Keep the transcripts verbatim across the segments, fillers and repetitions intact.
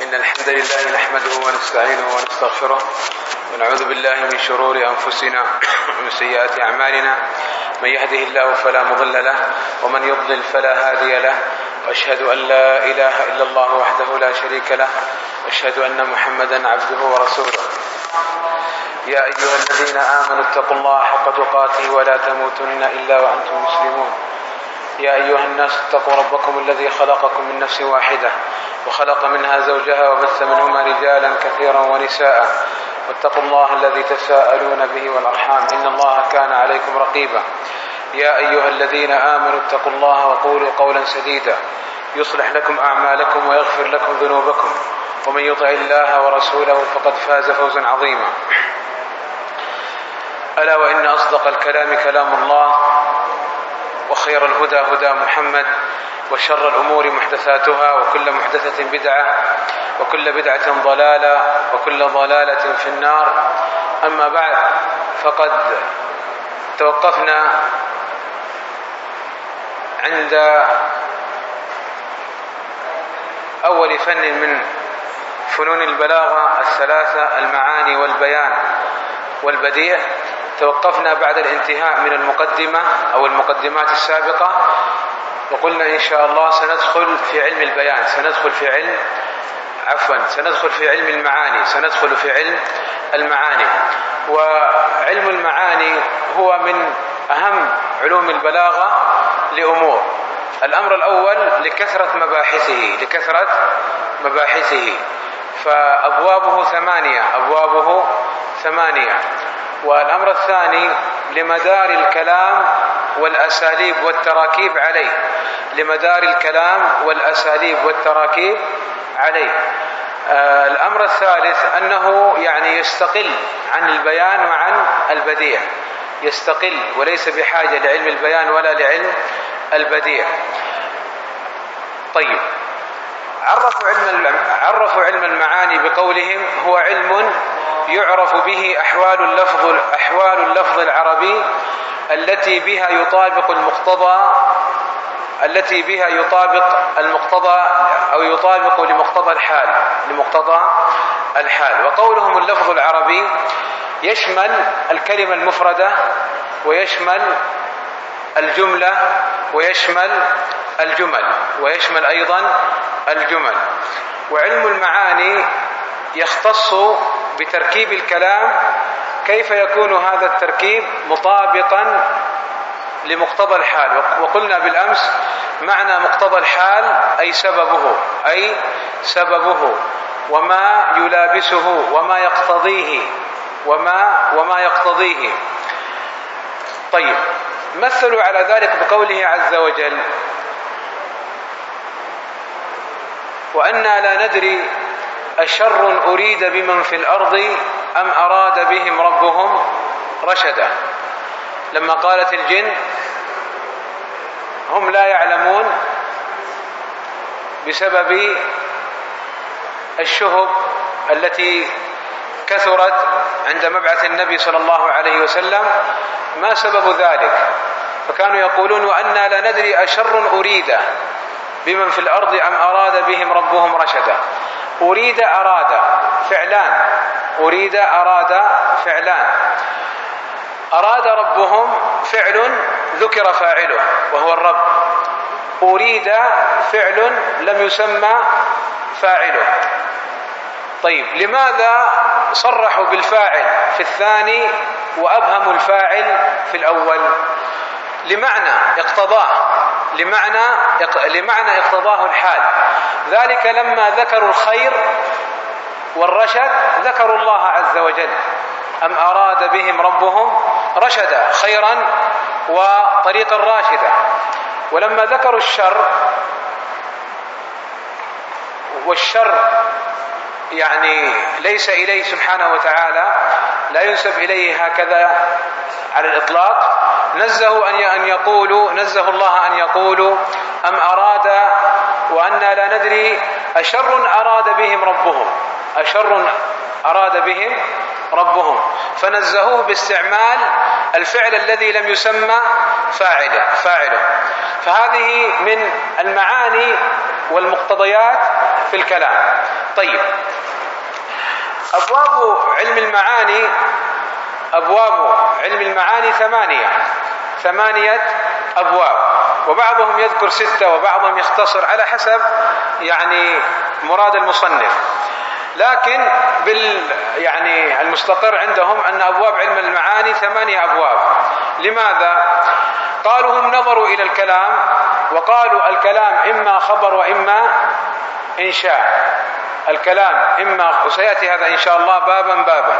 إن الحمد لله نحمده ونستعينه ونستغفره ونعوذ بالله من شرور أنفسنا ومن سيئات أعمالنا. من يهده الله فلا مضل له ومن يضلل فلا هادي له، وأشهد أن لا إله إلا الله وحده لا شريك له، وأشهد أن محمدا عبده ورسوله. يا أيها الذين آمنوا اتقوا الله حق تقاته ولا تموتن إلا وأنتم مسلمون. يا أيها الناس اتقوا ربكم الذي خلقكم من نفس واحدة وخلق منها زوجها وبث منهما رجالا كثيرا ونساء، واتقوا الله الذي تساءلون به والأرحام إن الله كان عليكم رقيبا. يا أيها الذين آمنوا اتقوا الله وقولوا قولا سديدا يصلح لكم أعمالكم ويغفر لكم ذنوبكم، ومن يطع الله ورسوله فقد فاز فوزا عظيما. ألا وإن أصدق الكلام كلام الله، وخير الهدى هدى محمد، وشر الأمور محدثاتها، وكل محدثة بدعة، وكل بدعة ضلالة، وكل ضلالة في النار. أما بعد، فقد توقفنا عند أول فن من فنون البلاغة الثلاثة: المعاني والبيان والبديع. توقفنا بعد الانتهاء من المقدمة أو المقدمات السابقة، وقلنا إن شاء الله سندخل في علم البيان، سندخل في علم عفوا سندخل في علم المعاني، سندخل في علم المعاني. وعلم المعاني هو من أهم علوم البلاغة لأمور. الأمر الأول لكثرة مباحثه لكثرة مباحثه فأبوابه ثمانية أبوابه ثمانية والأمر الثاني لمدار الكلام والأساليب والتراكيب عليه لمدار الكلام والأساليب والتراكيب عليه. آه الأمر الثالث أنه يعني يستقل عن البيان وعن البديع، يستقل وليس بحاجة لعلم البيان ولا لعلم البديع. طيب، عرفوا علم عرفوا علم المعاني بقولهم: هو علم يعرف به أحوال اللفظ أحوال اللفظ العربي التي بها يطابق المقتضى التي بها يطابق المقتضى أو يطابق لمقتضى الحال لمقتضى الحال. وقولهم اللفظ العربي يشمل الكلمة المفردة، ويشمل الجملة، ويشمل الجمل ويشمل أيضا الجمل. وعلم المعاني يختص بتركيب الكلام، كيف يكون هذا التركيب مطابقا لمقتضى الحال. وقلنا بالأمس معنى مقتضى الحال أي سببه أي سببه وما يلابسه وما يقتضيه وما وما يقتضيه. طيب، مثلوا على ذلك بقوله عز وجل: وأنا لا ندري أشر أريد بمن في الأرض أم أراد بهم ربهم رشدا. لما قالت الجن هم لا يعلمون بسبب الشهب التي كثرت عند مبعث النبي صلى الله عليه وسلم، ما سبب ذلك؟ فكانوا يقولون: وأنا لا ندري أشر أريد بمن في الأرض أم أراد بهم ربهم رشدا. أريد أراد فعلان أريد أراد فعلان أراد ربهم فعل ذكر فاعله وهو الرب، أريد فعل لم يسمى فاعله. طيب، لماذا صرحوا بالفاعل في الثاني وأبهموا الفاعل في الأول؟ لمعنى اقتضاه لمعنى لمعنى اقتضاه الحال. ذلك لما ذكروا الخير والرشد ذكروا الله عز وجل: أم أراد بهم ربهم رشدا، خيرا وطريقا راشدا. ولما ذكروا الشر والشر يعني ليس إليه سبحانه وتعالى، لا ينسب إليه هكذا على الإطلاق، نزهوا أن يقولوا نزه الله أن يقولوا أم أراد وأنا لا ندري أشر أراد بهم ربهم أشر أراد بهم ربهم فنزهوه باستعمال الفعل الذي لم يسمى فاعله فاعله فهذه من المعاني والمقتضيات في الكلام. طيب، أبواب علم المعاني أبواب علم المعاني ثمانية ثمانية أبواب، وبعضهم يذكر ستة وبعضهم يختصر على حسب يعني مراد المصنف، لكن بال يعني المستقر عندهم أن أبواب علم المعاني ثمانية أبواب. لماذا؟ قالوا هم نظروا إلى الكلام وقالوا الكلام إما خبر وإما إنشاء. الكلام إما، وسيأتي هذا إن شاء الله بابا بابا،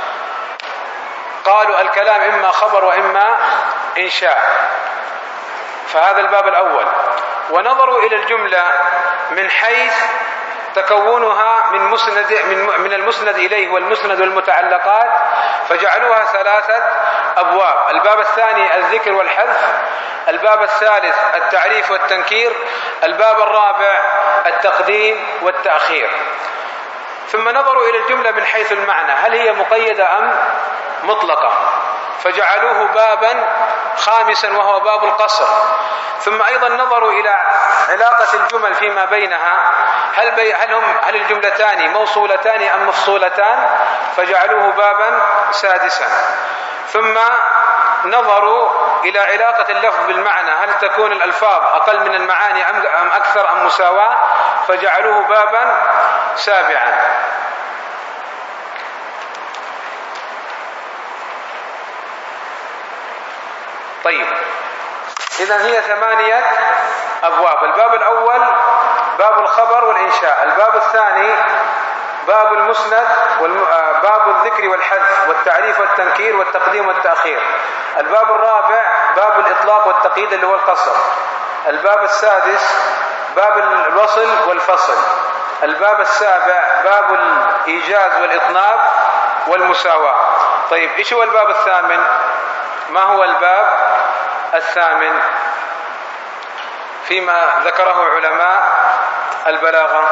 قالوا الكلام إما خبر وإما إنشاء، فهذا الباب الأول. ونظروا إلى الجملة من حيث تكونها من مسند من من المسند إليه والمسند والمتعلقات، فجعلوها ثلاثة أبواب. الباب الثاني الذكر والحذف، الباب الثالث التعريف والتنكير، الباب الرابع التقديم والتأخير. ثم نظروا إلى الجملة من حيث المعنى، هل هي مقيدة أم مطلقة، فجعلوه بابا خامسا وهو باب القصر. ثم أيضا نظروا إلى علاقة الجمل فيما بينها، هل, بي هل, هم هل الجملتان موصولتان أم مفصولتان، فجعلوه بابا سادسا. ثم نظروا إلى علاقة اللفظ بالمعنى، هل تكون الألفاظ أقل من المعاني أم أكثر أم مساواة، فجعلوه بابا سابعا. طيب، إذن هي ثمانية أبواب. الباب الأول باب الخبر والإنشاء، الباب الثاني باب المسند، باب الذكر والحذف والتعريف والتنكير والتقديم والتأخير، الباب الرابع باب الإطلاق والتقييد اللي هو القصر، الباب السادس باب الوصل والفصل، الباب السابع باب الإيجاز والإطناب والمساواة. طيب، إيش هو الباب الثامن؟ ما هو الباب الثامن فيما ذكره علماء البلاغة؟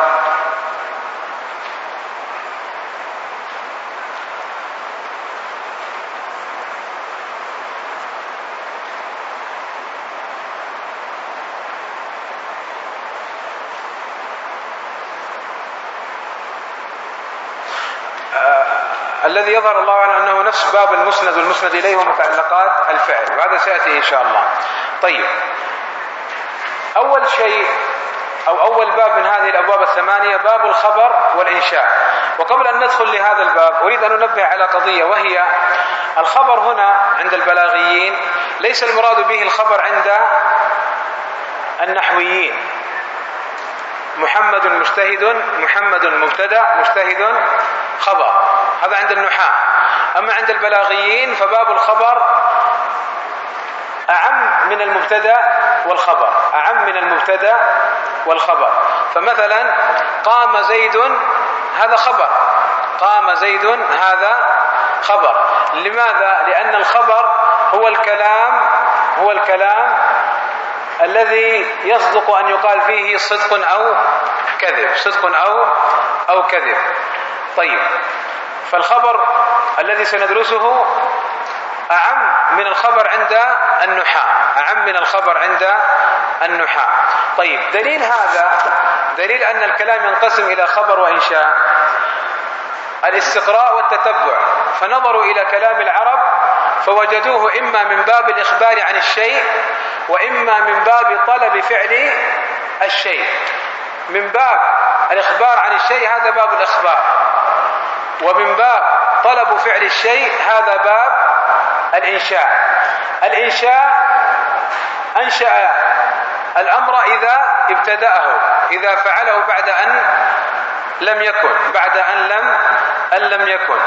الذي يظهر الله عنه أنه نفس باب المسند والمسند إليه ومتعلقات الفعل، وهذا سيأتي إن شاء الله. طيب، أول شيء أو أول باب من هذه الأبواب الثمانية باب الخبر والإنشاء. وقبل أن ندخل لهذا الباب أريد أن أنبه على قضية، وهي الخبر هنا عند البلاغيين ليس المراد به الخبر عند النحويين. محمد مجتهد، محمد مبتدأ، مجتهد خبر، هذا عند النحاة. أما عند البلاغيين فباب الخبر أعم من المبتدأ والخبر، أعم من المبتدأ والخبر. فمثلا قام زيد هذا خبر، قام زيد هذا خبر. لماذا؟ لأن الخبر هو الكلام هو الكلام الذي يصدق أن يقال فيه صدق أو كذب، صدق أو أو كذب. طيب، فالخبر الذي سندرسه أعم من الخبر عند النحاة، أعم من الخبر عند النحاة. طيب، دليل هذا دليل أن الكلام ينقسم إلى خبر وإنشاء الاستقراء والتتبع. فنظروا إلى كلام العرب فوجدوه إما من باب الإخبار عن الشيء وإما من باب طلب فعل الشيء. من باب الإخبار عن الشيء هذا باب الإخبار، ومن باب طلب فعل الشيء هذا باب الإنشاء. الإنشاء أنشأ الأمر إذا ابتدأه، إذا فعله بعد أن لم يكن، بعد أن لم أن لم يكن.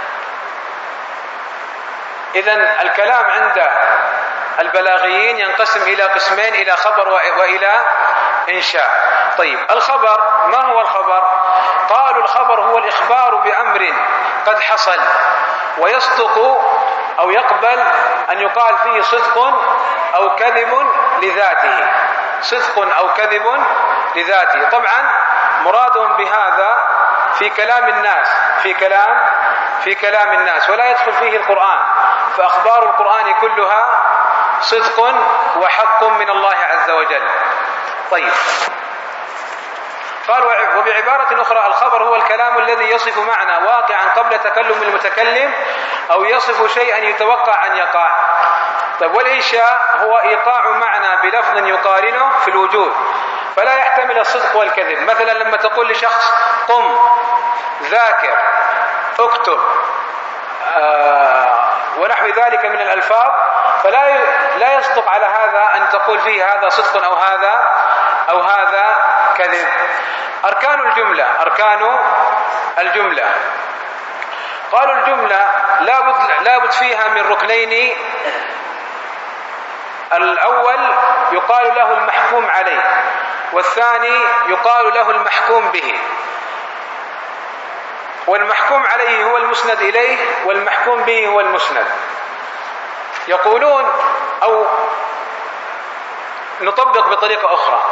إذن الكلام عند البلاغيين ينقسم إلى قسمين، إلى خبر وإلى إنشاء. طيب، الخبر ما هو الخبر؟ قالوا الخبر هو الإخبار بأمر قد حصل ويصدق أو يقبل أن يقال فيه صدق أو كذب لذاته، صدق أو كذب لذاته. طبعا مرادهم بهذا في كلام الناس، في كلام في كلام الناس ولا يدخل فيه القرآن، فأخبار القرآن كلها صدق وحق من الله عز وجل. طيب، قال وبعبارة أخرى الخبر هو الكلام الذي يصف معنى واقعا قبل تكلم المتكلم أو يصف شيئا يتوقع أن يقع. طيب والإنشاء هو إيقاع معنى بلفظ يقارنه في الوجود فلا يحتمل الصدق والكذب. مثلا لما تقول لشخص قم، ذاكر، اكتب، آه ونحو ذلك من الألفاظ، فلا لا يصدق على هذا أن تقول فيه هذا صدق أو هذا أو هذا كذب. أركان الجملة أركان الجملة قالوا الجملة لابد لابد فيها من ركنين. الأول يقال له المحكوم عليه، والثاني يقال له المحكوم به. والمحكوم عليه هو المسند إليه، والمحكوم به هو المسند. يقولون أو نطبق بطريقة أخرى،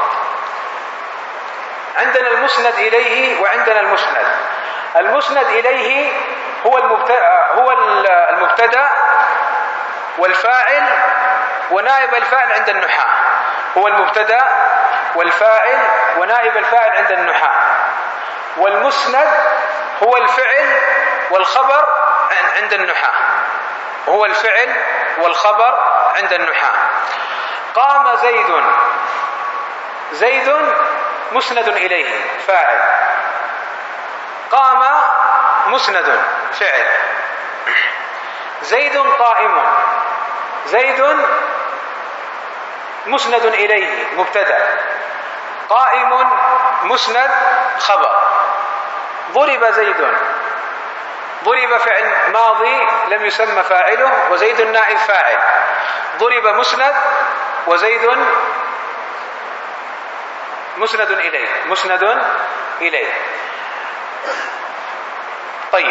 عندنا المسند إليه وعندنا المسند. المسند إليه هو المبتدأ هو المبتدأ والفاعل ونائب الفاعل عند النحاة. هو المبتدأ والفاعل ونائب الفاعل عند النحاة. والمسند هو الفعل والخبر عند النحاة. هو الفعل والخبر عند النحاة. قام زيد، زيد مسند إليه فاعل، قام مسند فعل. زيد قائم، زيد مسند إليه مبتدأ، قائم مسند خبر. ضرب زيد، ضرب فعل ماضي لم يسمى فاعله وزيد نائب فاعل. ضرب مسند وزيد مسند إليه مسند إليه. طيب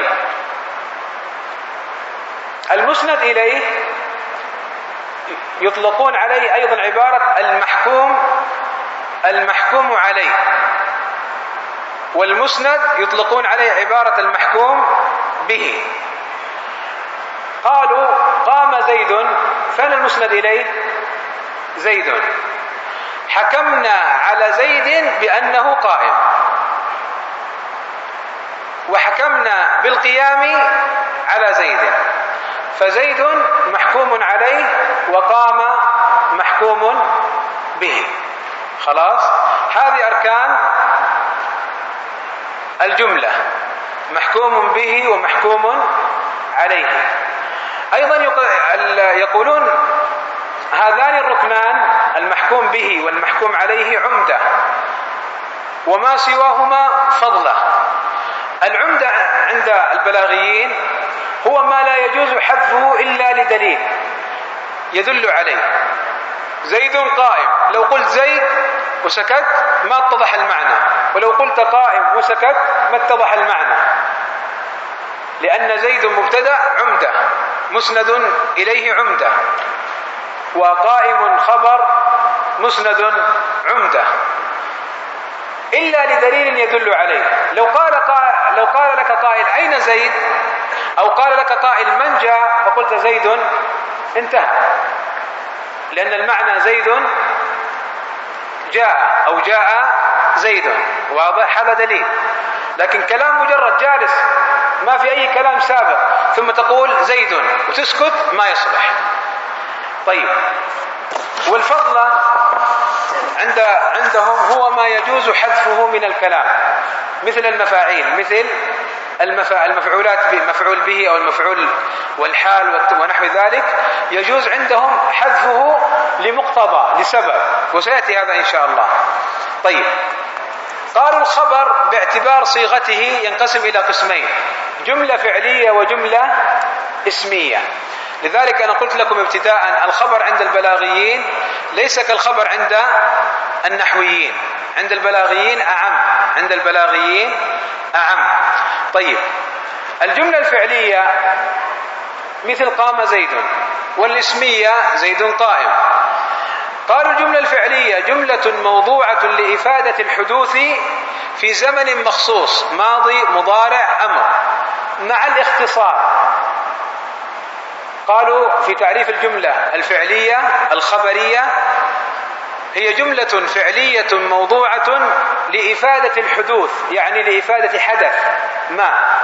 المسند إليه يطلقون عليه أيضا عبارة المحكوم المحكوم عليه، والمسند يطلقون عليه عبارة المحكوم به. قالوا قام زيد، فين المسند إليه؟ زيد. حكمنا على زيد بأنه قائم، وحكمنا بالقيام على زيد، فزيد محكوم عليه وقام محكوم به. خلاص، هذه أركان الجملة، محكوم به ومحكوم عليه. أيضا يقولون هذان الركنان المحكوم به والمحكوم عليه عمدة، وما سواهما فضلة. العمدة عند البلاغيين هو ما لا يجوز حذفه إلا لدليل يدل عليه. زيد قائم، لو قلت زيد وسكت ما اتضح المعنى، ولو قلت قائم وسكت ما اتضح المعنى، لأن زيد مبتدأ عمدة مسند إليه عمدة، وقائم خبر مسند عمدة، إلا لدليل يدل عليه. لو قال قائل لو قال لك قائل أين زيد، أو قال لك قائل من جاء، فقلت زيد، انتهى، لأن المعنى زيد جاء أو جاء زيد، واضح، هذا دليل. لكن كلام مجرد جالس ما في أي كلام سابق ثم تقول زيد وتسكت ما يصلح. طيب، والفضل عند عندهم هو ما يجوز حذفه من الكلام، مثل المفاعيل، مثل المفعولات مفعول به أو المفعول والحال ونحو ذلك، يجوز عندهم حذفه لمقتضى لسبب، وسيأتي هذا إن شاء الله. طيب، قالوا الخبر باعتبار صيغته ينقسم إلى قسمين، جملة فعلية وجملة اسمية. لذلك أنا قلت لكم ابتداء الخبر عند البلاغيين ليس كالخبر عند النحويين، عند البلاغيين أعم، عند البلاغيين أعم. طيب، الجملة الفعلية مثل قام زيد، والاسمية زيد قائم. قالوا الجملة الفعلية جملة موضوعة لإفادة الحدوث في زمن مخصوص، ماضي مضارع أمر، مع الاختصار. قالوا في تعريف الجملة الفعلية الخبرية هي جملة فعلية موضوعة لإفادة الحدوث، يعني لإفادة حدث ما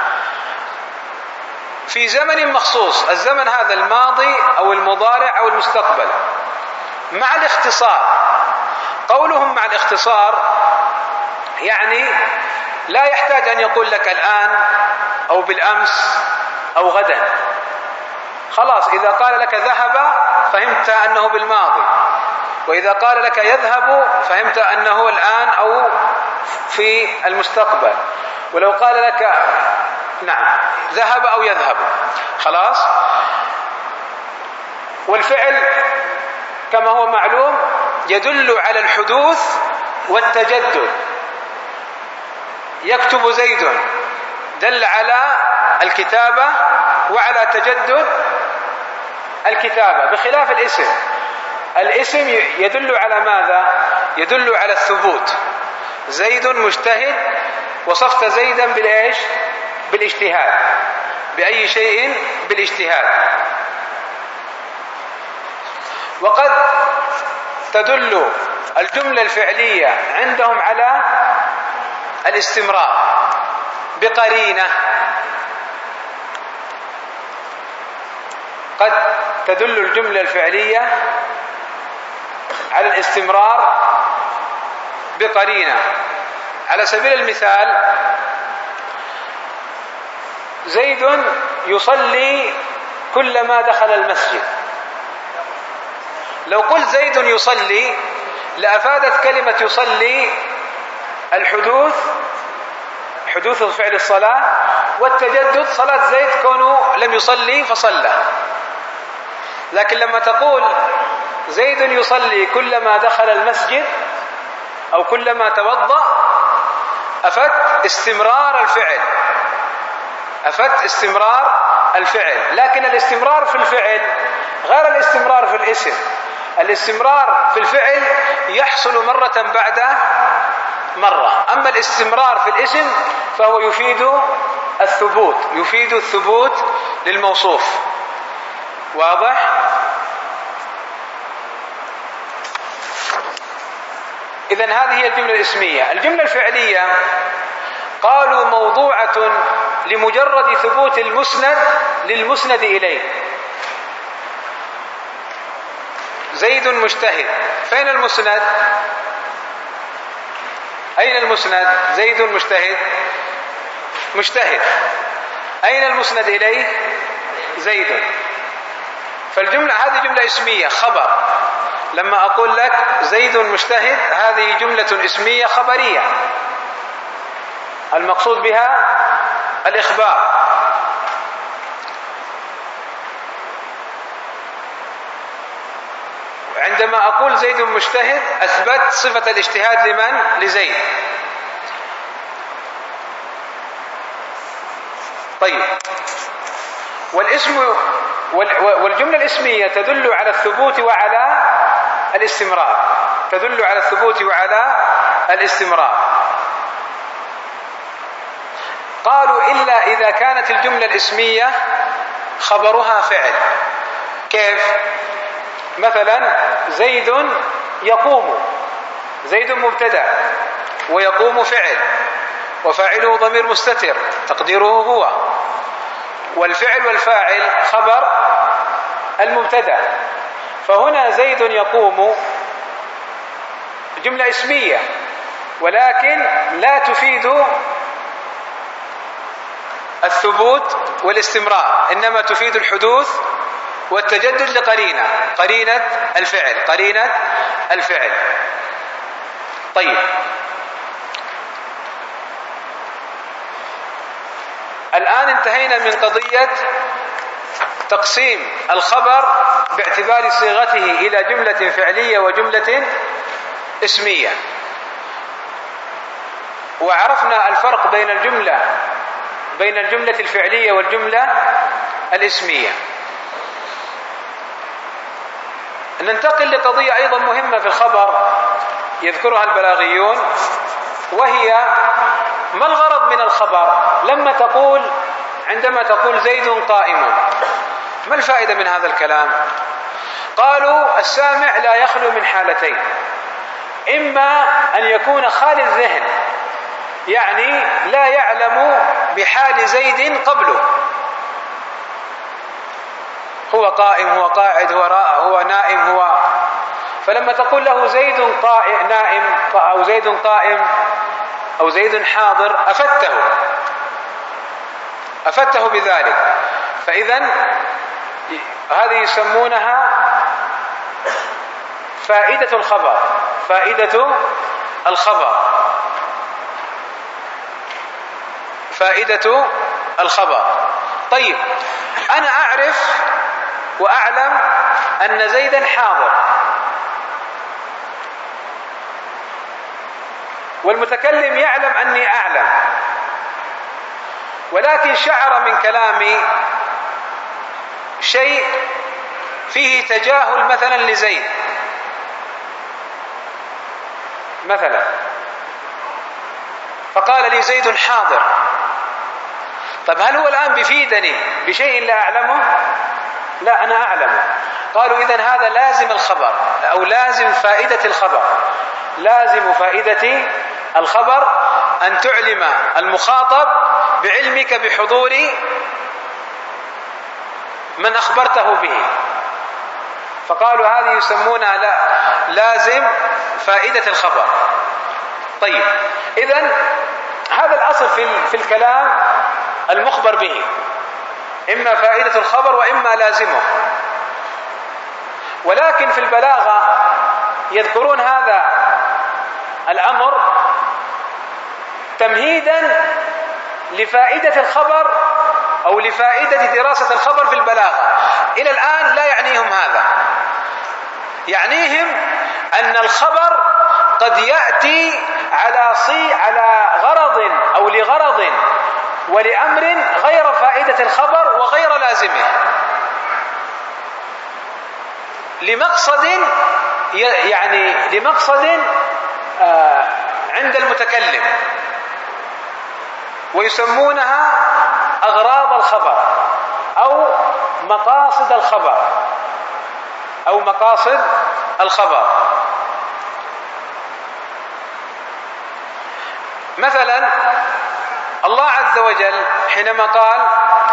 في زمن مخصوص. الزمن هذا الماضي أو المضارع أو المستقبل، مع الاختصار. قولهم مع الاختصار يعني لا يحتاج أن يقول لك الآن أو بالأمس أو غدا. خلاص، إذا قال لك ذهب فهمت أنه بالماضي، وإذا قال لك يذهب فهمت أنه الآن أو في المستقبل، ولو قال لك نعم ذهب أو يذهب خلاص. والفعل كما هو معلوم يدل على الحدوث والتجدد. يكتب زيد دل على الكتابة وعلى تجدد الكتابة، بخلاف الاسم. الاسم يدل على ماذا؟ يدل على الثبوت. زيد مجتهد، وصفت زيدا بالإيش؟ بالاجتهاد. بأي شيء؟ بالاجتهاد. وقد تدل الجملة الفعلية عندهم على الاستمرار بقرينة. قد تدل الجملة الفعلية على الاستمرار بقرينة. على سبيل المثال، زيد يصلي كلما دخل المسجد. لو قلت زيد يصلي لأفادت كلمة يصلي الحدوث، حدوث فعل الصلاة، والتجدد صلاة زيد كونه لم يصلي فصلى. لكن لما تقول زيد يصلي كلما دخل المسجد أو كلما توضأ، أفدت استمرار الفعل، أفدت استمرار الفعل. لكن الاستمرار في الفعل غير الاستمرار في الاسم. الاستمرار في الفعل يحصل مرة بعد مرة، أما الاستمرار في الاسم فهو يفيد الثبوت، يفيد الثبوت للموصوف. واضح؟ إذن هذه هي الجملة الاسمية. الجملة الفعلية قالوا موضوعة لمجرد ثبوت المسند للمسند إليه. زيد مجتهد، فين المسند؟ أين المسند؟ زيد مجتهد، مجتهد. أين المسند إليه؟ زيد. فالجملة هذه جملة اسمية خبر. لما أقول لك زيد مجتهد هذه جملة اسمية خبرية، المقصود بها الإخبار. عندما أقول زيد مجتهد أثبت صفة الاجتهاد لمن؟ لزيد. طيب، والاسم والجملة الاسمية تدل على الثبوت وعلى الاستمرار، تدل على الثبوت وعلى الاستمرار. قالوا إلا إذا كانت الجملة الاسمية خبرها فعل. كيف؟ مثلا زيد يقوم، زيد مبتدأ ويقوم فعل، وفاعله ضمير مستتر تقديره هو، والفعل والفاعل خبر المبتدأ. فهنا زيد يقوم جملة اسمية، ولكن لا تفيد الثبوت والاستمرار، إنما تفيد الحدوث والتجدد لقرينة، قرينة الفعل، قرينة الفعل. طيب، الآن انتهينا من قضية تقسيم الخبر باعتبار صيغته إلى جملة فعلية وجملة اسمية، وعرفنا الفرق بين الجملة بين الجملة الفعلية والجملة الاسمية. ننتقل لقضية أيضا مهمة في الخبر يذكرها البلاغيون، وهي ما الغرض من الخبر؟ لما تقول عندما تقول زيد قائم، ما الفائدة من هذا الكلام؟ قالوا السامع لا يخلو من حالتين. إما أن يكون خالي الذهن، يعني لا يعلم بحال زيد قبله، هو قائم، هو قاعد، هو هو نائم، هو فلما تقول له زيد قائم نائم أو زيد قائم أو زيد حاضر أفدته أفدته بذلك. فإذن هذه يسمونها فائدة الخبر، فائدة الخبر فائدة الخبر. طيب أنا أعرف وأعلم أن زيدا حاضر، والمتكلم يعلم أني أعلم، ولكن شعر من كلامي شيء فيه تجاهل مثلا لزيد مثلا، فقال لي زيد حاضر. طب هل هو الآن بيفيدني بشيء لا أعلمه؟ لا، أنا أعلمه. قالوا إذن هذا لازم الخبر أو لازم فائدة الخبر. لازم فائدة الخبر أن تعلم المخاطب بعلمك بحضور من أخبرته به، فقالوا هذه يسمونها لا لازم فائدة الخبر. طيب إذن هذا الأصل في في الكلام المخبر به، إما فائدة الخبر وإما لازمه. ولكن في البلاغة يذكرون هذا الأمر تمهيدا لفائدة الخبر أو لفائدة دراسة الخبر في البلاغة. إلى الآن لا يعنيهم هذا، يعنيهم أن الخبر قد يأتي على صي على غرض أو لغرض ولأمر غير فائدة الخبر وغير لازمه، لمقصد يعني لمقصد عند المتكلم، ويسمونها أغراض الخبر أو مقاصد الخبر أو مقاصد الخبر. مثلا الله عز وجل حينما قال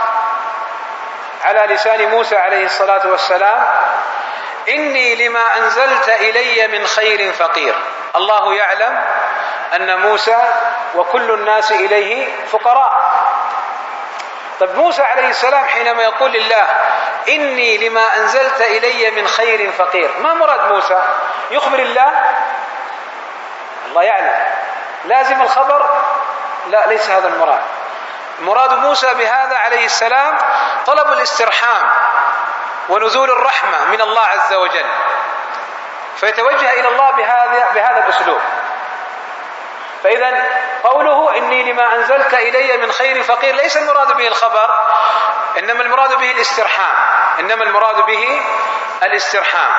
على لسان موسى عليه الصلاة والسلام: إني لما أنزلت إلي من خير فقير. الله يعلم أن موسى وكل الناس إليه فقراء. طب موسى عليه السلام حينما يقول لله: إني لما أنزلت إلي من خير فقير، ما مراد موسى؟ يخبر الله؟ الله يعلم. لازم الخبر؟ لا، ليس هذا المراد. مراد موسى بهذا عليه السلام طلب الاسترحام ونزول الرحمة من الله عز وجل، فيتوجه إلى الله بهذا بهذا الأسلوب. فإذا قوله إني لما أنزلت إلي من خير فقير ليس المراد به الخبر، إنما المراد به الاسترحام، إنما المراد به الاسترحام.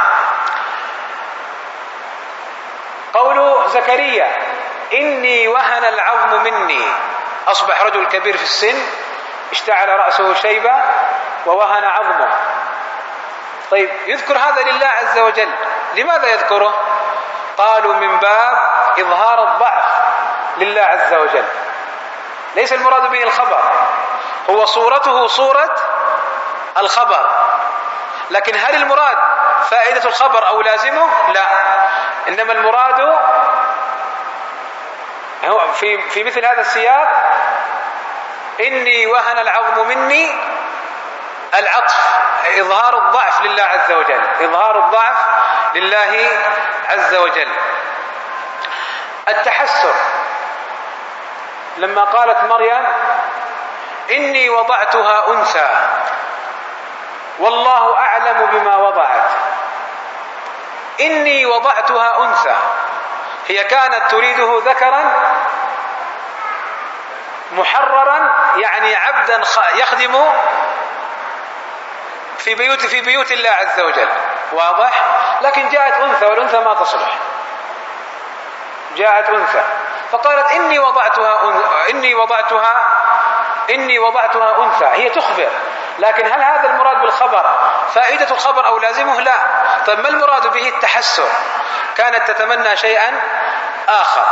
قول زكريا: إني وهن العظم مني، أصبح رجل كبير في السن، اشتعل رأسه شيبة ووهن عظمه. طيب يذكر هذا لله عز وجل، لماذا يذكره؟ قالوا من باب إظهار الضعف لله عز وجل، ليس المراد به الخبر، هو صورته صورة الخبر. لكن هل المراد فائدة الخبر أو لازمه؟ لا، إنما المراد هو في في مثل هذا السياق: إني وهن العظم مني، العطف، إظهار الضعف لله عز وجل، إظهار الضعف لله عز وجل. التحسر، لما قالت مريم: إني وضعتها أنثى والله أعلم بما وضعت. إني وضعتها أنثى، هي كانت تريده ذكرا محررا، يعني عبدا يخدم في بيوت في بيوت الله عز وجل، واضح؟ لكن جاءت أنثى، والأنثى ما تصلح، جاءت أنثى فقالت: إني وضعتها إني وضعتها إني وضعتها أنثى، هي تخبر، لكن هل هذا المراد بالخبر فائدة الخبر أو لازمه؟ لا. طيب ما المراد به؟ التحسر، كانت تتمنى شيئا آخر.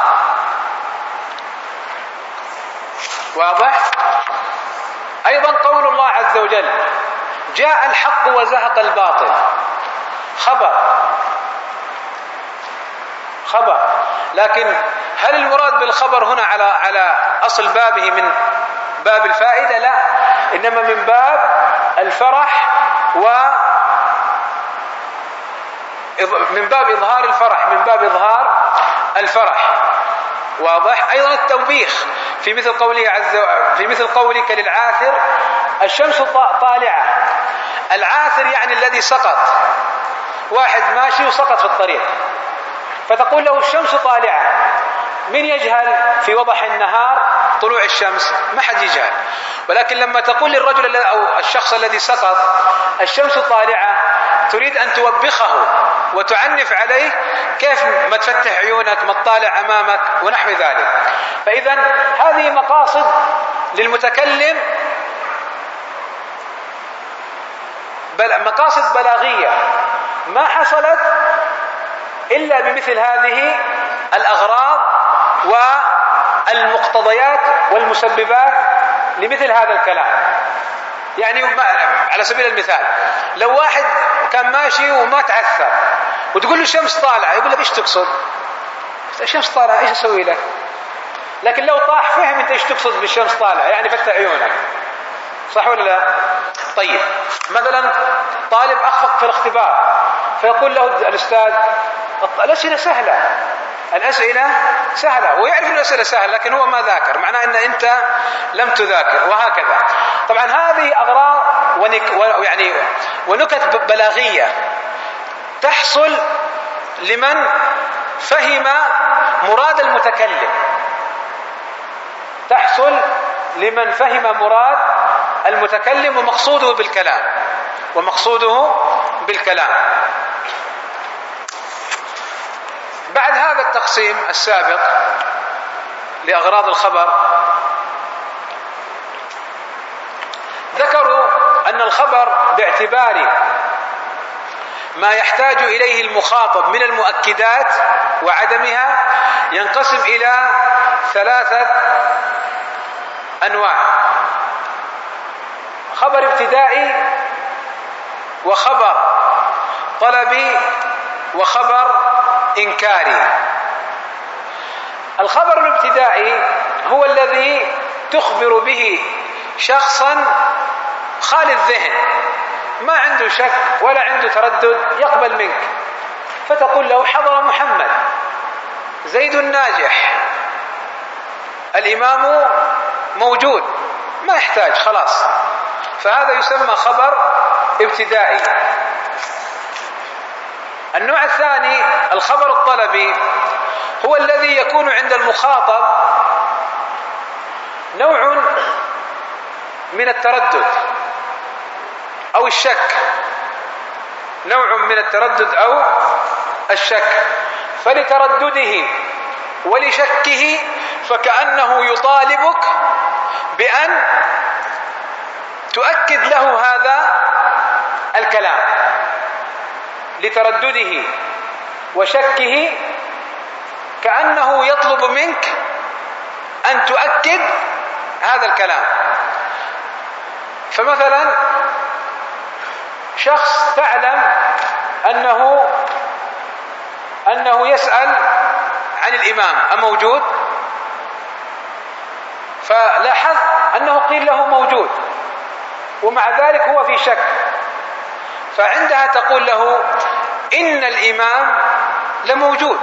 واضح؟ أيضا قول الله عز وجل جاء الحق وزهق الباطل، خبر خبر لكن هل المراد بالخبر هنا على على أصل بابه من باب الفائدة؟ لا، إنما من باب الفرح و من باب إظهار الفرح، من باب إظهار الفرح. واضح؟ أيضا التوبيخ في مثل قوله عز في مثل قولك للعاثر الشمس طالعة. العاثر يعني الذي سقط، واحد ماشي وسقط في الطريق، فتقول له الشمس طالعة. من يجهل في وضح النهار طلوع الشمس؟ ما حد يجهل. ولكن لما تقول للرجل أو الشخص الذي سقط الشمس طالعة، تريد أن توبخه وتعنف عليه، كيف ما تفتح عيونك، ما تطالع أمامك ونحو ذلك. فإذا هذه مقاصد للمتكلم، بل مقاصد بلاغية ما حصلت إلا بمثل هذه الأغراض والمقتضيات والمسببات لمثل هذا الكلام. يعني على سبيل المثال لو واحد كان ماشي وما تعثر وتقول له الشمس طالعة، يقول لك ايش تقصد؟ الشمس طالعة ايش اسوي لك؟ لكن لو طاح فهم انت ايش تقصد بالشمس طالعة، يعني فتح عيونك، صح ولا لا؟ طيب مثلا طالب اخفق في الاختبار فيقول له الاستاذ الاسئله سهله، الاسئله سهله، هو يعرف الاسئله سهله لكن هو ما ذاكر، معناه ان انت لم تذاكر، وهكذا. طبعا هذه اغراض ونك ويعني ونكت بلاغيه تحصل لمن فهم مراد المتكلم، تحصل لمن فهم مراد المتكلم ومقصوده بالكلام ومقصوده بالكلام. بعد هذا التقسيم السابق لأغراض الخبر، ذكروا أن الخبر باعتبار ما يحتاج إليه المخاطب من المؤكدات وعدمها ينقسم إلى ثلاثة أنواع: خبر ابتدائي، وخبر طلبي، وخبر إنكاري. الخبر الابتدائي هو الذي تخبر به شخصا خالي الذهن، ما عنده شك ولا عنده تردد، يقبل منك، فتقول له حضر محمد، زيد ناجح، الإمام موجود، ما يحتاج، خلاص. فهذا يسمى خبر ابتدائي. النوع الثاني الخبر الطلبي، هو الذي يكون عند المخاطب نوع من التردد أو الشك، نوع من التردد أو الشك، فلتردده ولشكه فكأنه يطالبك بأن تؤكد له هذا الكلام، لتردده وشكه كأنه يطلب منك أن تؤكد هذا الكلام. فمثلا شخص تعلم أنه أنه يسأل عن الإمام أموجود، فلاحظ أنه قيل له موجود ومع ذلك هو في شك، فعندها تقول له إن الإمام لموجود،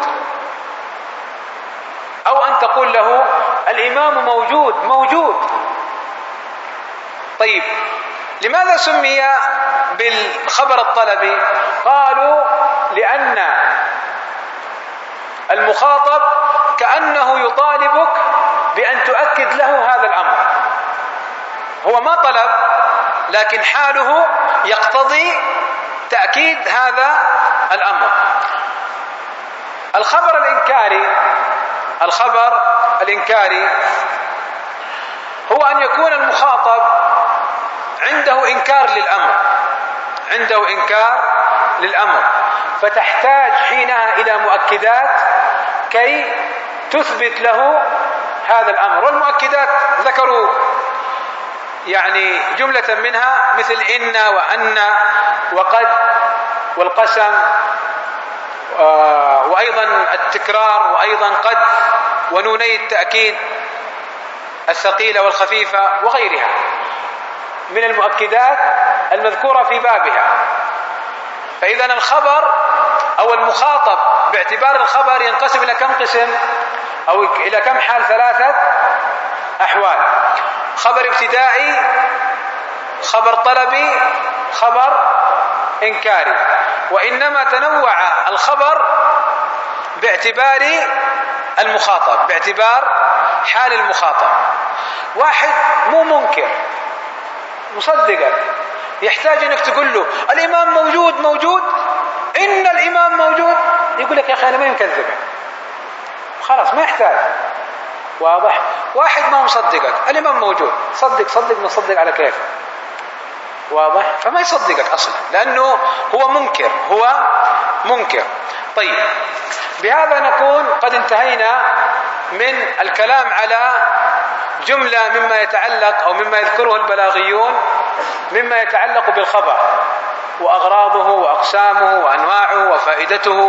أو أن تقول له الإمام موجود موجود. طيب لماذا سمي بالخبر الطلبي؟ قالوا لأن المخاطب كأنه يطالبك بأن تؤكد له هذا الأمر، هو ما طلب لكن حاله يقتضي تأكيد هذا الأمر. الخبر الإنكاري، الخبر الإنكاري هو أن يكون المخاطب المخاطب عنده إنكار للأمر عنده إنكار للأمر فتحتاج حينها إلى مؤكدات كي تثبت له هذا الأمر. والمؤكدات ذكروا يعني جملة منها مثل إن وأن وقد والقسم وأيضا التكرار وأيضا قد ونوني التأكيد الثقيلة والخفيفة وغيرها من المؤكدات المذكورة في بابها. فإذا الخبر أو المخاطب باعتبار الخبر ينقسم إلى كم قسم أو إلى كم حال؟ ثلاثة أحوال: خبر ابتدائي، خبر طلبي، خبر إنكاري. وإنما تنوع الخبر باعتبار المخاطب باعتبار حال المخاطب. واحد مو منكر مصدقك يحتاج انك تقول له الامام موجود موجود ان الامام موجود، يقول لك يا اخي انا ما يكذبك، خلاص ما يحتاج. واضح؟ واحد ما مصدقك الامام موجود، صدق صدق نصدق على كيف. واضح؟ فما يصدقك اصلا لانه هو منكر هو منكر. طيب، بهذا نكون قد انتهينا من الكلام على جملة مما يتعلق أو مما يذكره البلاغيون مما يتعلق بالخبر وأغراضه وأقسامه وأنواعه وفائدته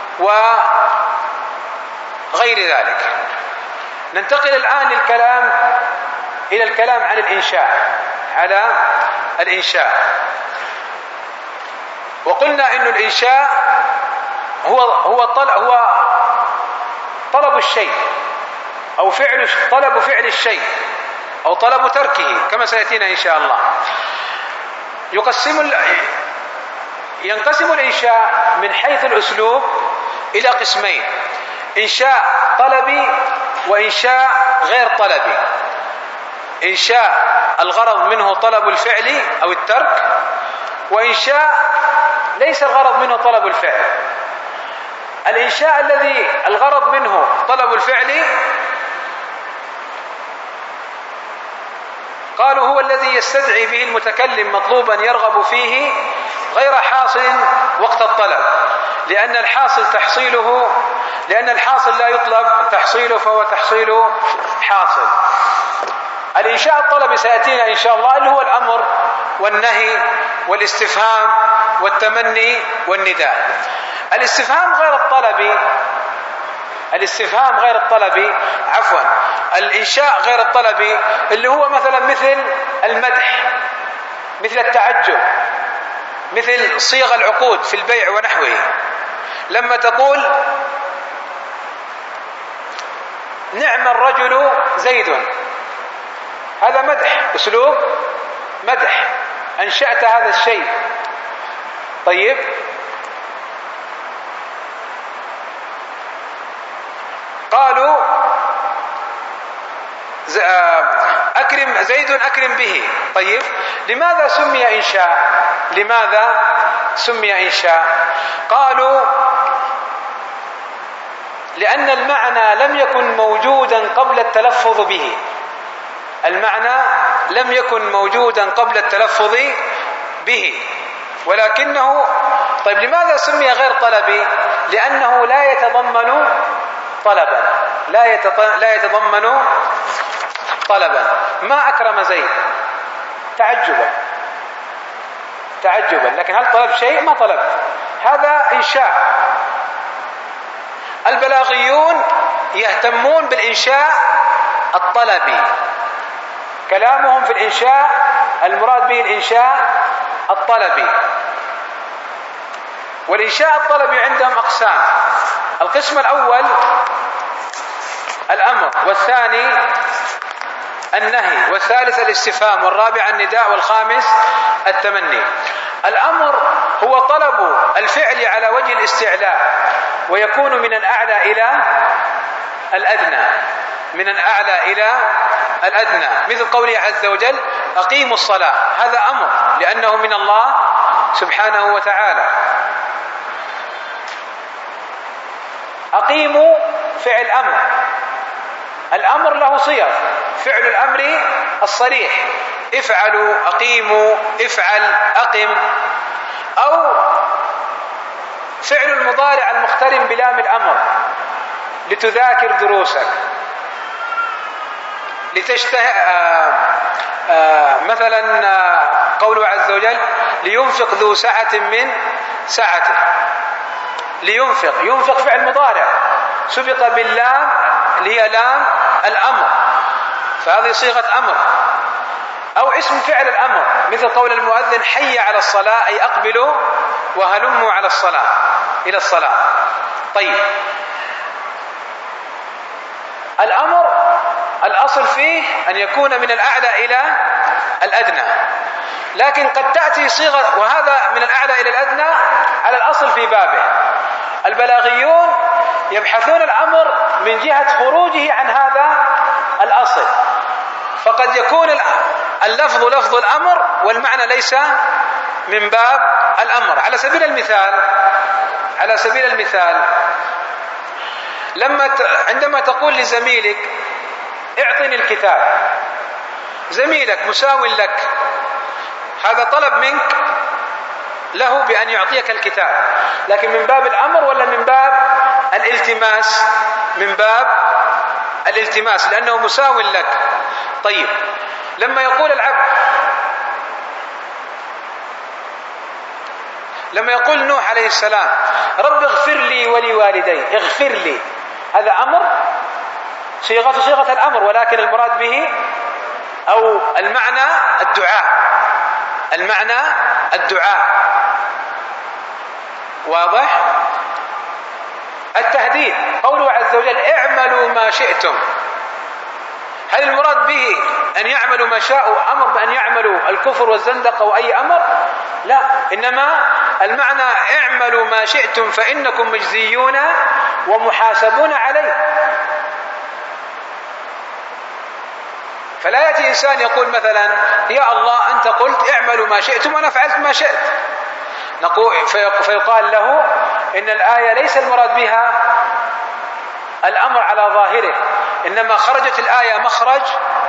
وغير ذلك. ننتقل الآن للكلام إلى الكلام عن الإنشاء على الإنشاء. وقلنا إن الإنشاء هو هو طلب هو طلب الشيء أو فعل طلب فعل الشيء أو طلب تركه كما سيأتينا إن شاء الله. يقسم ينقسم الإنشاء من حيث الأسلوب إلى قسمين: إنشاء طلبي وإنشاء غير طلبي. إنشاء الغرض منه طلب الفعل أو الترك، وإنشاء ليس الغرض منه طلب الفعل. الإنشاء الذي الغرض منه طلب الفعل قالوا هو الذي يستدعي به المتكلم مطلوبا يرغب فيه غير حاصل وقت الطلب، لأن الحاصل تحصيله لأن الحاصل لا يطلب تحصيله فهو تحصيل حاصل. الإنشاء الطلبي سيأتينا إن شاء الله اللي هو الأمر والنهي والاستفهام والتمني والنداء. الاستفهام غير الطلبي الاستفهام غير الطلبي عفوا الإنشاء غير الطلبي اللي هو مثلا مثل المدح، مثل التعجب، مثل صيغ العقود في البيع ونحوه. لما تقول نعم الرجل زيد، هذا مدح، أسلوب مدح، أنشأت هذا الشيء. طيب، قالوا أكرم زيد أكرم به. طيب، لماذا سمي إنشاء؟ لماذا سمي إنشاء؟ قالوا لأن المعنى لم يكن موجودا قبل التلفظ به. المعنى لم يكن موجودا قبل التلفظ به ولكنه. طيب، لماذا سمي غير طلبي؟ لأنه لا يتضمن طلبا لا لا يتضمن طلبا. ما أكرم زيد تعجبا تعجبا لكن هل طلب شيء؟ ما طلب. هذا إنشاء. البلاغيون يهتمون بالإنشاء الطلبي، كلامهم في الإنشاء المراد به الإنشاء الطلبي. والإنشاء الطلبي عندهم أقسام: القسم الأول الأمر، والثاني النهي، والثالث الاستفهام، والرابع النداء، والخامس التمني. الأمر هو طلب الفعل على وجه الاستعلاء، ويكون من الأعلى إلى الأدنى من الأعلى إلى الأدنى، مثل قوله عز وجل أقيموا الصلاة، هذا أمر لأنه من الله سبحانه وتعالى. أقيموا فعل أمر، الأمر له صيغ: فعل الأمر الصريح، افعلوا، أقيموا، افعل، أقم، أو فعل المضارع المقترن بلام الأمر: لتذاكر دروسك، لتشته آه آه مثلا آه قوله عز وجل: لينفق ذو سعة من سعته. لينفق، ينفق فعل مضارع سبق باللام لهي لام الأمر، فهذه صيغة أمر. أو اسم فعل الأمر مثل قول المؤذن: حي على الصلاة، أي أقبلوا وهلموا على الصلاة، إلى الصلاة. طيب، الأمر الأصل فيه أن يكون من الأعلى إلى الأدنى، لكن قد تأتي صيغة، وهذا من الأعلى إلى الأدنى على الأصل في بابه. البلاغيون يبحثون الأمر من جهة خروجه عن هذا الأصل، فقد يكون اللفظ لفظ الأمر والمعنى ليس من باب الأمر. على سبيل المثال على سبيل المثال لما عندما تقول لزميلك: اعطني الكتاب، زميلك مساو لك، هذا طلب منك له بأن يعطيك الكتاب، لكن من باب الأمر ولا من باب الالتماس؟ من باب الالتماس، لأنه مساو لك. طيب، لما يقول العبد لما يقول نوح عليه السلام: رب اغفر لي ولوالدي، اغفر لي، هذا أمر، صيغة صيغة الأمر، ولكن المراد به أو المعنى الدعاء، المعنى الدعاء. واضح؟ التهديد، قوله عز وجل: اعملوا ما شئتم، هل المراد به أن يعملوا ما شاءوا، أمر بأن يعملوا الكفر والزندقة وأي أمر؟ لا، إنما المعنى: اعملوا ما شئتم فإنكم مجزيون ومحاسبون عليه. فلا يأتي إنسان يقول مثلا: يا الله أنت قلت اعملوا ما شئتم وأنا فعلت ما شئت، نقول فيقال له إن الآية ليس المراد بها الأمر على ظاهره، إنما خرجت الآية مخرج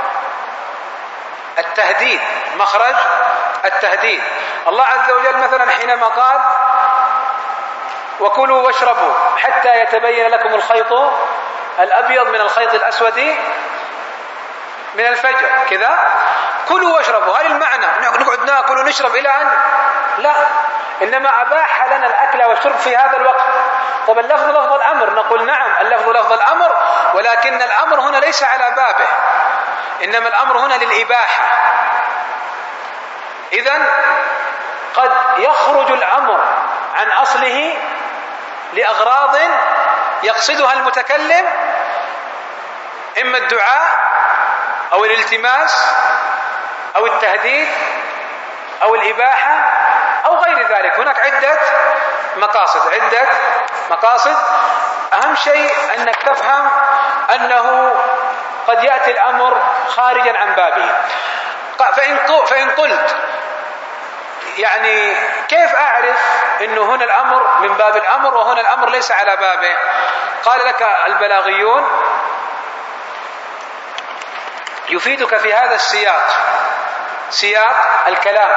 التهديد، مخرج التهديد. الله عز وجل مثلا حينما قال: وكلوا واشربوا حتى يتبين لكم الخيط الأبيض من الخيط الأسود من الفجر، كذا كلوا واشربوا، هل المعنى نقعد ناكل ونشرب إلى أن؟ لا، إنما أباح لنا الأكل والشرب في هذا الوقت. طب اللفظ لفظ الأمر، نقول نعم اللفظ لفظ الأمر، ولكن الأمر هنا ليس على بابه، إنما الأمر هنا للإباحة. إذن قد يخرج الأمر عن أصله لأغراض يقصدها المتكلم، إما الدعاء أو الالتماس أو التهديد أو الإباحة أو غير ذلك. هناك عدة مقاصد عدة مقاصد أهم شيء أنك تفهم أنه قد يأتي الأمر خارجا عن بابه. فإن قلت يعني كيف أعرف أنه هنا الأمر من باب الأمر وهنا الأمر ليس على بابه؟ قال لك البلاغيون: يفيدك في هذا السياق، سياق الكلام،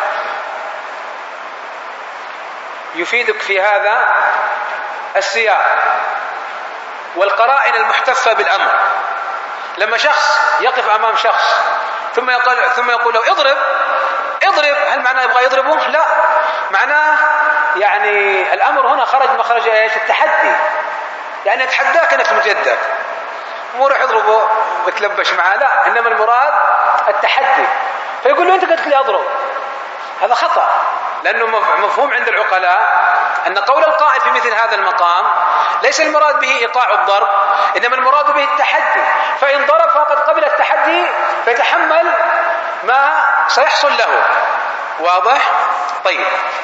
يفيدك في هذا السياق والقرائن المحتفة بالأمر. لما شخص يقف أمام شخص ثم يقول ثم يقول له اضرب اضرب، هل معناه يبغى يضربه؟ لا، معناه يعني الأمر هنا خرج مخرج ايش؟ التحدي، يعني يتحداك انك تجدد، مو روح اضربه وتلبش معاه، لا، انما المراد التحدي. فيقول له انت قلت لي اضرب، هذا خطأ، لأنه مفهوم عند العقلاء أن قول القائل في مثل هذا المقام ليس المراد به إيقاع الضرب، إنما المراد به التحدي، فإن ضرب فقد قبل التحدي فيتحمل ما سيحصل له. واضح؟ طيب،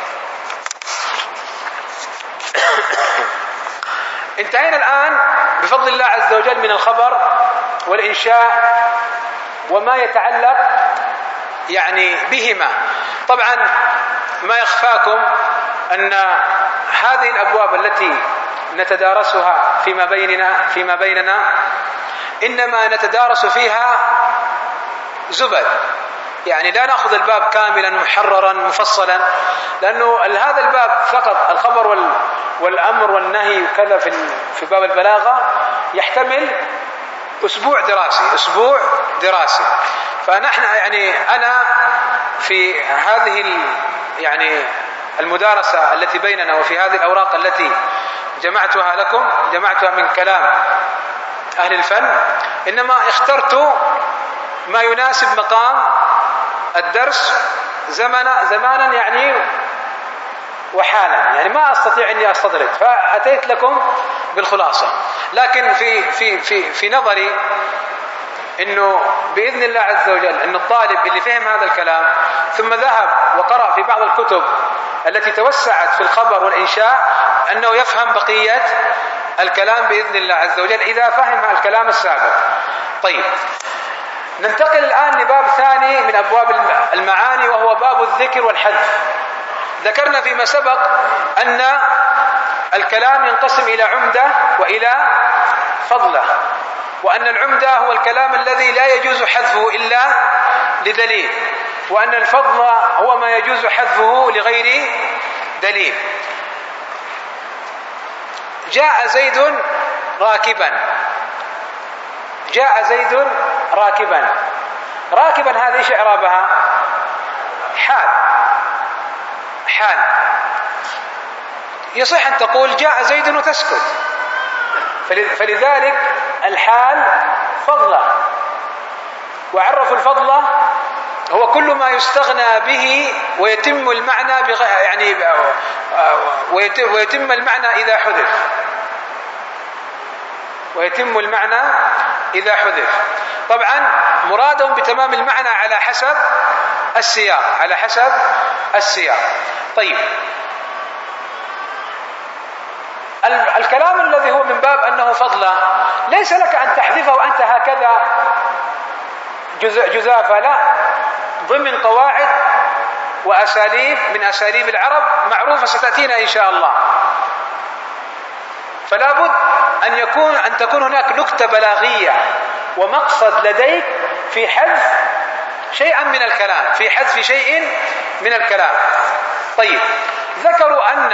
انتهينا الآن بفضل الله عز وجل من الخبر والإنشاء وما يتعلق يعني بهما. طبعا ما يخفاكم أن هذه الأبواب التي نتدارسها فيما بيننا فيما بيننا إنما نتدارس فيها زبد، يعني لا نأخذ الباب كاملا محررا مفصلا، لأنه هذا الباب فقط الخبر والأمر والنهي وكذا في في باب البلاغة يحتمل أسبوع دراسي أسبوع دراسي. فنحن يعني أنا في هذه يعني المدارسة التي بيننا وفي هذه الأوراق التي جمعتها لكم جمعتها من كلام أهل الفن، إنما اخترت ما يناسب مقام الدرس زمنا زمانا يعني وحالا، يعني ما أستطيع أني أستطرد، فأتيت لكم بالخلاصة. لكن في في في في نظري إنه بإذن الله عز وجل أن الطالب اللي فهم هذا الكلام ثم ذهب وقرأ في بعض الكتب التي توسعت في الخبر والإنشاء أنه يفهم بقية الكلام بإذن الله عز وجل إذا فهم الكلام السابق. طيب، ننتقل الآن لباب ثاني من أبواب المعاني، وهو باب الذكر والحذف. ذكرنا فيما سبق أن الكلام ينقسم إلى عمدة وإلى فضلة، وأن العمدة هو الكلام الذي لا يجوز حذفه إلا لدليل، وأن الفضل هو ما يجوز حذفه لغير دليل. جاء زيد راكبا، جاء زيد راكبا. راكبا هذه ايش اعرابها؟ حال، حال. يصح أن تقول جاء زيد وتسكت، فلذلك الحال فضلة. وعرفوا الفضلة هو كل ما يستغنى به ويتم المعنى بغ... يعني ويتم, ويتم المعنى إذا حذف، ويتم المعنى إذا حذف. طبعا مرادهم بتمام المعنى على حسب السياق، على حسب السياق. طيب، الكلام الذي هو من باب أنه فضلة ليس لك أن تحذفه أنت هكذا جزافة، لا، ضمن قواعد وأساليب من أساليب العرب معروفة ستأتينا إن شاء الله. فلا بد أن يكون أن تكون هناك نكتة بلاغية ومقصد لديك في حذف شيئا من الكلام، في حذف شيء من الكلام. طيب، ذكروا أن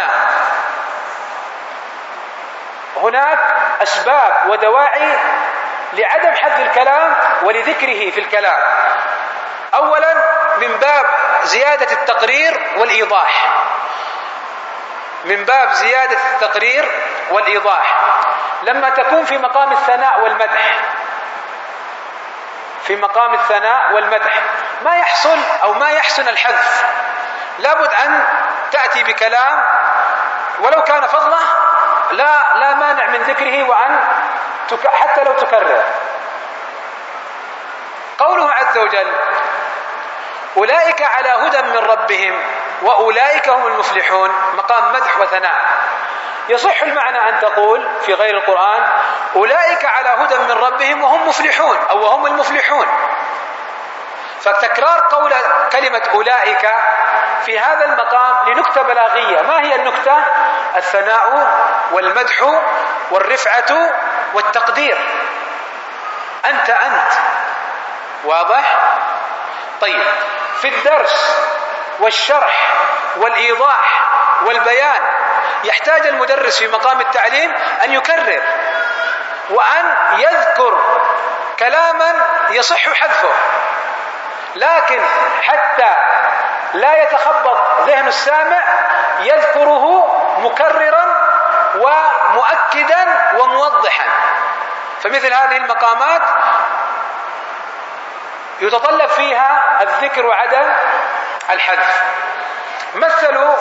هناك أسباب ودواعي لعدم حذف الكلام ولذكره في الكلام. أولا من باب زيادة التقرير والإيضاح، من باب زيادة التقرير والإيضاح لما تكون في مقام الثناء والمدح، في مقام الثناء والمدح ما يحصل أو ما يحسن الحذف، لابد أن تأتي بكلام ولو كان فضله لا لا مانع من ذكره، وأن حتى لو تكرر. قوله عز وجل أولئك على هدى من ربهم وأولئك هم المفلحون، مقام مدح وثناء. يصح المعنى أن تقول في غير القرآن أولئك على هدى من ربهم وهم مفلحون أو وهم المفلحون. فتكرار قول كلمة أولئك في هذا المقام لنكتة بلاغية. ما هي النكتة؟ الثناء والمدح والرفعة والتقدير. أنت أنت، واضح؟ طيب، في الدرس والشرح والإيضاح والبيان يحتاج المدرس في مقام التعليم أن يكرر وأن يذكر كلاما يصح حذفه، لكن حتى لا يتخبط ذهن السامع يذكره مكررا ومؤكدا وموضحا. فمثل هذه المقامات يتطلب فيها الذكر وعدم الحذف. مثلوا.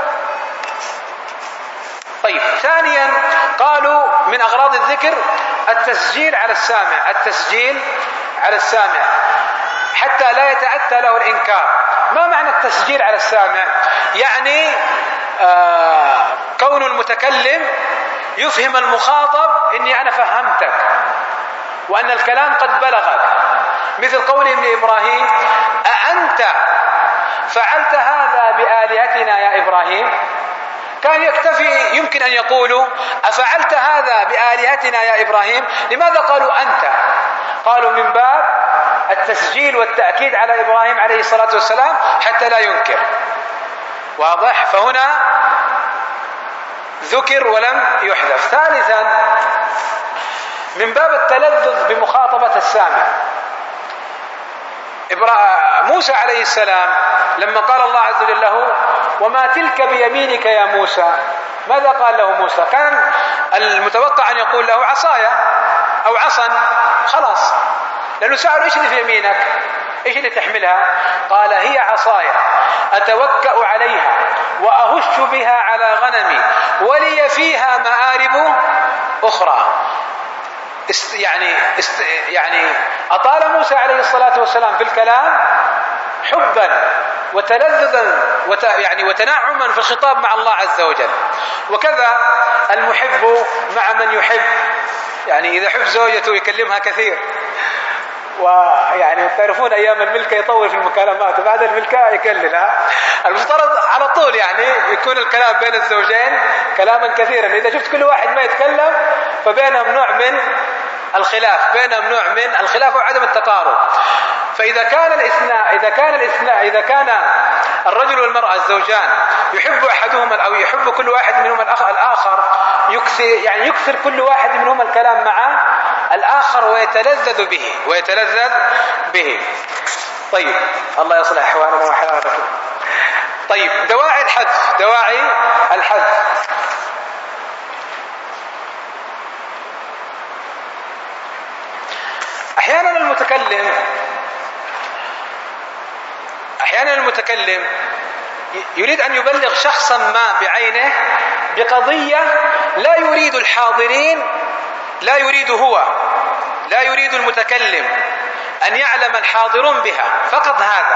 طيب، ثانيا قالوا من أغراض الذكر التسجيل على السامع، التسجيل على السامع حتى لا يتأتى له الإنكار. ما معنى التسجيل على السامع؟ يعني آه كون المتكلم يفهم المخاطب إني أنا فهمتك وأن الكلام قد بلغك، مثل قول ابن إبراهيم أأنت فعلت هذا بآلهتنا يا إبراهيم؟ كان يكتفي، يمكن أن يقولوا أفعلت هذا بآلهتنا يا إبراهيم؟ لماذا قالوا أنت؟ قالوا من باب التسجيل والتأكيد على إبراهيم عليه الصلاة والسلام حتى لا ينكر. واضح؟ فهنا ذكر ولم يحذف. ثالثا من باب التلذذ بمخاطبة السامع، موسى عليه السلام لما قال الله عز وجل له وما تلك بيمينك يا موسى، ماذا قال له موسى؟ كان المتوقع أن يقول له عصايا أو عصا، خلاص، لأنه سأله إيش اللي في يمينك؟ إيش اللي تحملها؟ قال هي عصايا أتوكأ عليها وأهش بها على غنمي ولي فيها مآرب أخرى. است يعني است يعني أطال موسى عليه الصلاة والسلام في الكلام حبا وتلذذا وت يعني وتنعما في الخطاب مع الله عز وجل. وكذا المحب مع من يحب، يعني إذا حب زوجته يكلمها كثير، ويعني تعرفون أيام الملكة يطول في المكالمات وبعد الملكة يكللها. المفترض على طول يعني يكون الكلام بين الزوجين كلاما كثيرا. إذا شفت كل واحد ما يتكلم فبينهم نوع من الخلاف، بينهم نوع من الخلاف وعدم التقارب. فإذا كان الإثناء إذا كان الإثناء إذا كان الرجل والمرأة الزوجان يحب أحدهما أو يحب كل واحد منهما الآخر، يكثر يعني يكثر كل واحد منهما الكلام مع الآخر ويتلذذ به ويتلذذ به. طيب، الله يصلح أحوالنا وحالكم. طيب، دواعي الحذف، دواعي الحذف. أحيانا المتكلم أحيانا المتكلم يريد أن يبلغ شخصا ما بعينه بقضية لا يريد الحاضرين، لا يريد هو لا يريد المتكلم أن يعلم الحاضرون بها، فقط هذا.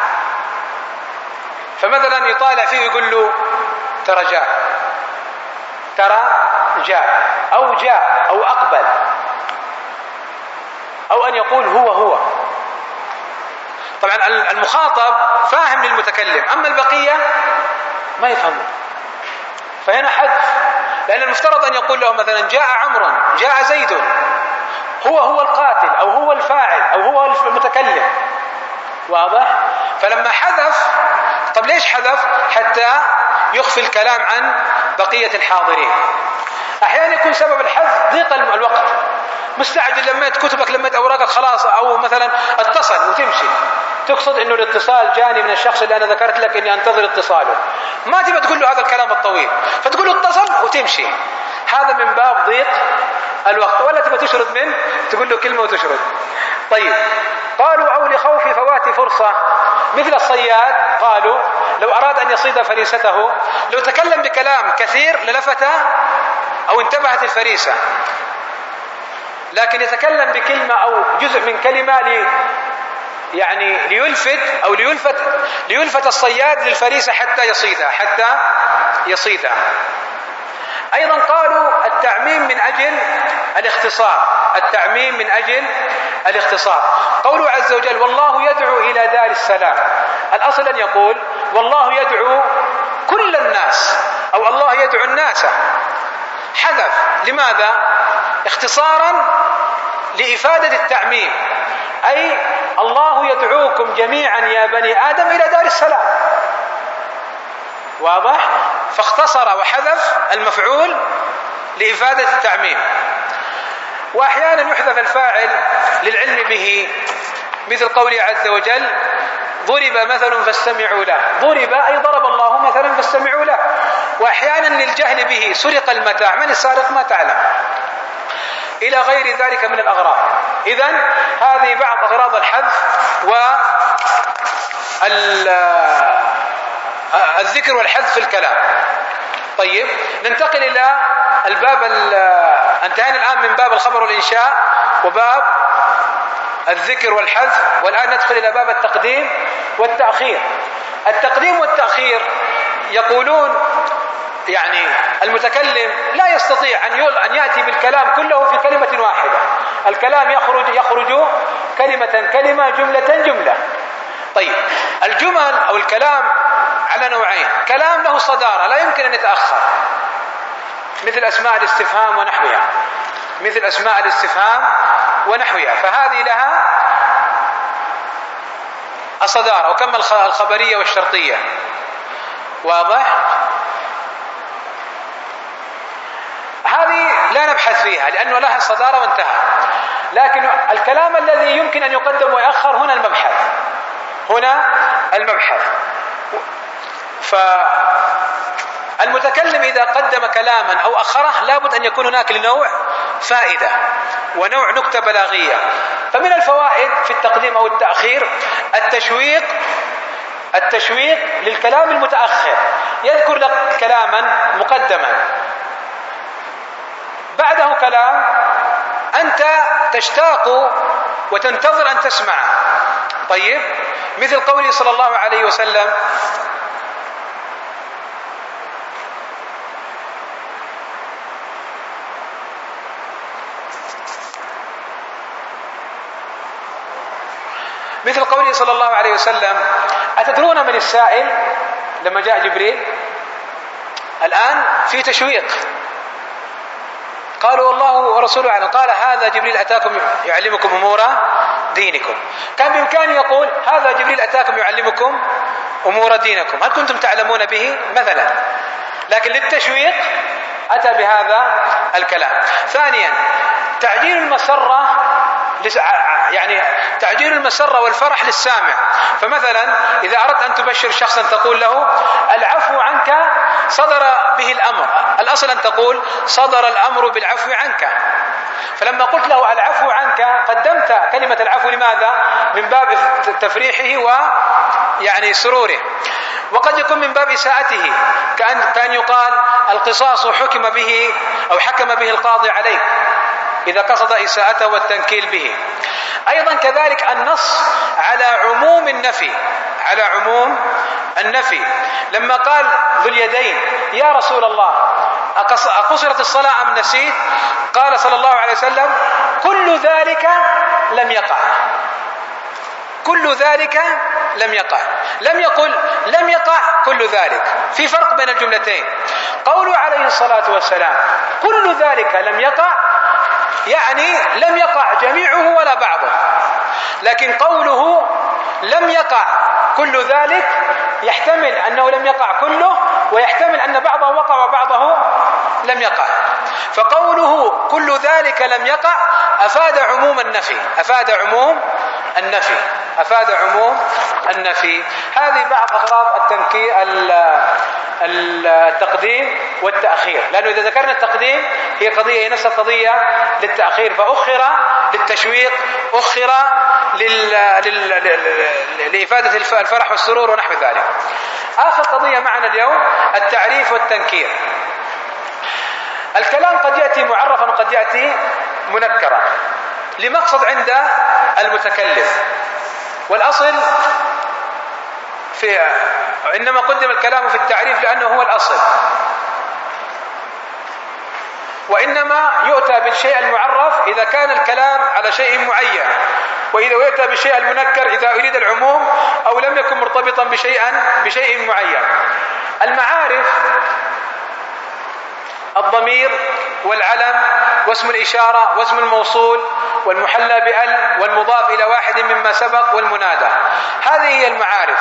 فمثلا يطالع فيه يقول له ترى جاء، ترى جاء، أو جاء، أو أقبل، أو أن يقول هو هو. طبعا المخاطب فاهم للمتكلم، أما البقية ما يفهمون، فهنا حذف. لأن المفترض أن يقول له مثلا جاء عمرو، جاء زيد، هو هو القاتل أو هو الفاعل أو هو المتكلم. واضح؟ فلما حذف، طب ليش حذف؟ حتى يخفي الكلام عن بقية الحاضرين. أحيانا يكون سبب الحذف ضيق الوقت، مستعجل لميت كتبك لميت أوراقك خلاص، أو مثلا اتصل وتمشي، تقصد إنه الاتصال جاني من الشخص اللي أنا ذكرت لك إني أنتظر اتصاله، ما تبى تقول له هذا الكلام الطويل فتقول له اتصل وتمشي. هذا من باب ضيق الوقت. ولا تبى تشرد منه تقول له كلمة وتشرد. طيب، قالوا أو لخوف فوات فرصة، مثل الصياد قالوا لو أراد أن يصيد فريسته لو تكلم بكلام كثير للفت أو انتبهت الفريسة، لكن يتكلم بكلمة أو جزء من كلمة لي يعني ليلفت أو ليلفت ليلفت الصياد للفريسة حتى يصيدها حتى يصيدها. أيضا قالوا التعميم من أجل الاختصار، التعميم من أجل الاختصار. قوله عز وجل والله يدعو إلى دار السلام، الأصل أن يقول والله يدعو كل الناس أو الله يدعو الناس. حذف لماذا؟ اختصارا لإفادة التعميم، أي الله يدعوكم جميعا يا بني آدم إلى دار السلام. واضح؟ فاختصر وحذف المفعول لإفادة التعميم. وأحيانا يحذف الفاعل للعلم به، مثل قوله عز وجل ضرب مثل فاستمعوا له، ضرب أي ضرب الله مثلا فاستمعوا له. وأحيانا للجهل به، سرق المتاع، من السارق ما تعلم، إلى غير ذلك من الأغراض. إذن هذه بعض أغراض الحذف والذكر والحذف في الكلام. طيب، ننتقل إلى الباب. انتهينا الآن من باب الخبر والإنشاء وباب الذكر والحذف، والآن ندخل إلى باب التقديم والتأخير. التقديم والتأخير يقولون يعني المتكلم لا يستطيع أن أن يأتي بالكلام كله في كلمة واحدة، الكلام يخرج يخرج كلمة كلمة، جملة جملة. طيب الجمل أو الكلام على نوعين: كلام له صدارة لا يمكن أن يتأخر، مثل أسماء الاستفهام ونحوها، مثل أسماء الاستفهام ونحوها، فهذه لها الصدارة، وكما الخبرية والشرطية. واضح؟ هذه لا نبحث فيها لأنه لها الصدارة وانتهى. لكن الكلام الذي يمكن أن يقدم ويأخر هنا المبحث، هنا المبحث. فالمتكلم إذا قدم كلاما أو أخره لابد أن يكون هناك لنوع فائدة ونوع نكتة بلاغية. فمن الفوائد في التقديم أو التأخير التشويق التشويق للكلام المتأخر، يذكر لك كلاما مقدما بعده كلام أنت تشتاق وتنتظر أن تسمعه. طيب، مثل قوله صلى الله عليه وسلم: مثل قوله صلى الله عليه وسلم: أتدرون من السائل؟ لما جاء جبريل. الآن في تشويق، قالوا والله ورسوله أعلم. قال: هذا جبريل أتاكم يعلمكم أمور دينكم. كان بإمكانه يقول: هذا جبريل أتاكم يعلمكم أمور دينكم، هل كنتم تعلمون به مثلا؟ لكن للتشويق أتى بهذا الكلام. ثانيا تعجيل المسرة، يعني تعجيل المسرة والفرح للسامع. فمثلا إذا أردت أن تبشر شخصا تقول له: العفو عنك صدر به الأمر. الأصل أن تقول: صدر الأمر بالعفو عنك. فلما قلت له العفو عنك قدمت كلمة العفو. لماذا؟ من باب تفريحه ويعني سروره. وقد يكون من باب إساءته، كأن كان يقال: القصاص حكم به أو حكم به القاضي عليك، إذا قصد إساءته والتنكيل به. أيضا كذلك النص على عموم النفي، على عموم النفي. لما قال ذو اليدين: يا رسول الله أقصرت الصلاة أم نسيت؟ قال صلى الله عليه وسلم: كل ذلك لم يقع، كل ذلك لم يقع. لم يقل لم يقع كل ذلك. في فرق بين الجملتين. قوله عليه الصلاة والسلام كل ذلك لم يقع، يعني لم يقع جميعه ولا بعضه. لكن قوله لم يقع كل ذلك يحتمل أنه لم يقع كله، ويحتمل أن بعضه وقع وبعضه لم يقع. فقوله كل ذلك لم يقع أفاد عموم النفي، أفاد عموم النفي، أفاد عموم النفي. هذه بعض أغراض التنكير التقديم والتأخير، لأنه إذا ذكرنا التقديم هي قضية نفس القضية للتأخير، فأخر للتشويق، أخر لل... لل... لإفادة الفرح والسرور ونحو ذلك. آخر قضية معنا اليوم التعريف والتنكير. الكلام قد يأتي معرفا وقد يأتي منكرا لمقصد عند المتكلم، والأصل في إنما قدم الكلام في التعريف لأنه هو الأصل، وإنما يؤتى بالشيء المعرف إذا كان الكلام على شيء معين، وإذا يؤتى بالشيء المنكر إذا أريد العموم أو لم يكن مرتبطا بشيء بشيء معين. المعارف الضمير والعلم واسم الإشارة واسم الموصول والمحلى بأل والمضاف إلى واحد مما سبق والمنادى، هذه هي المعارف،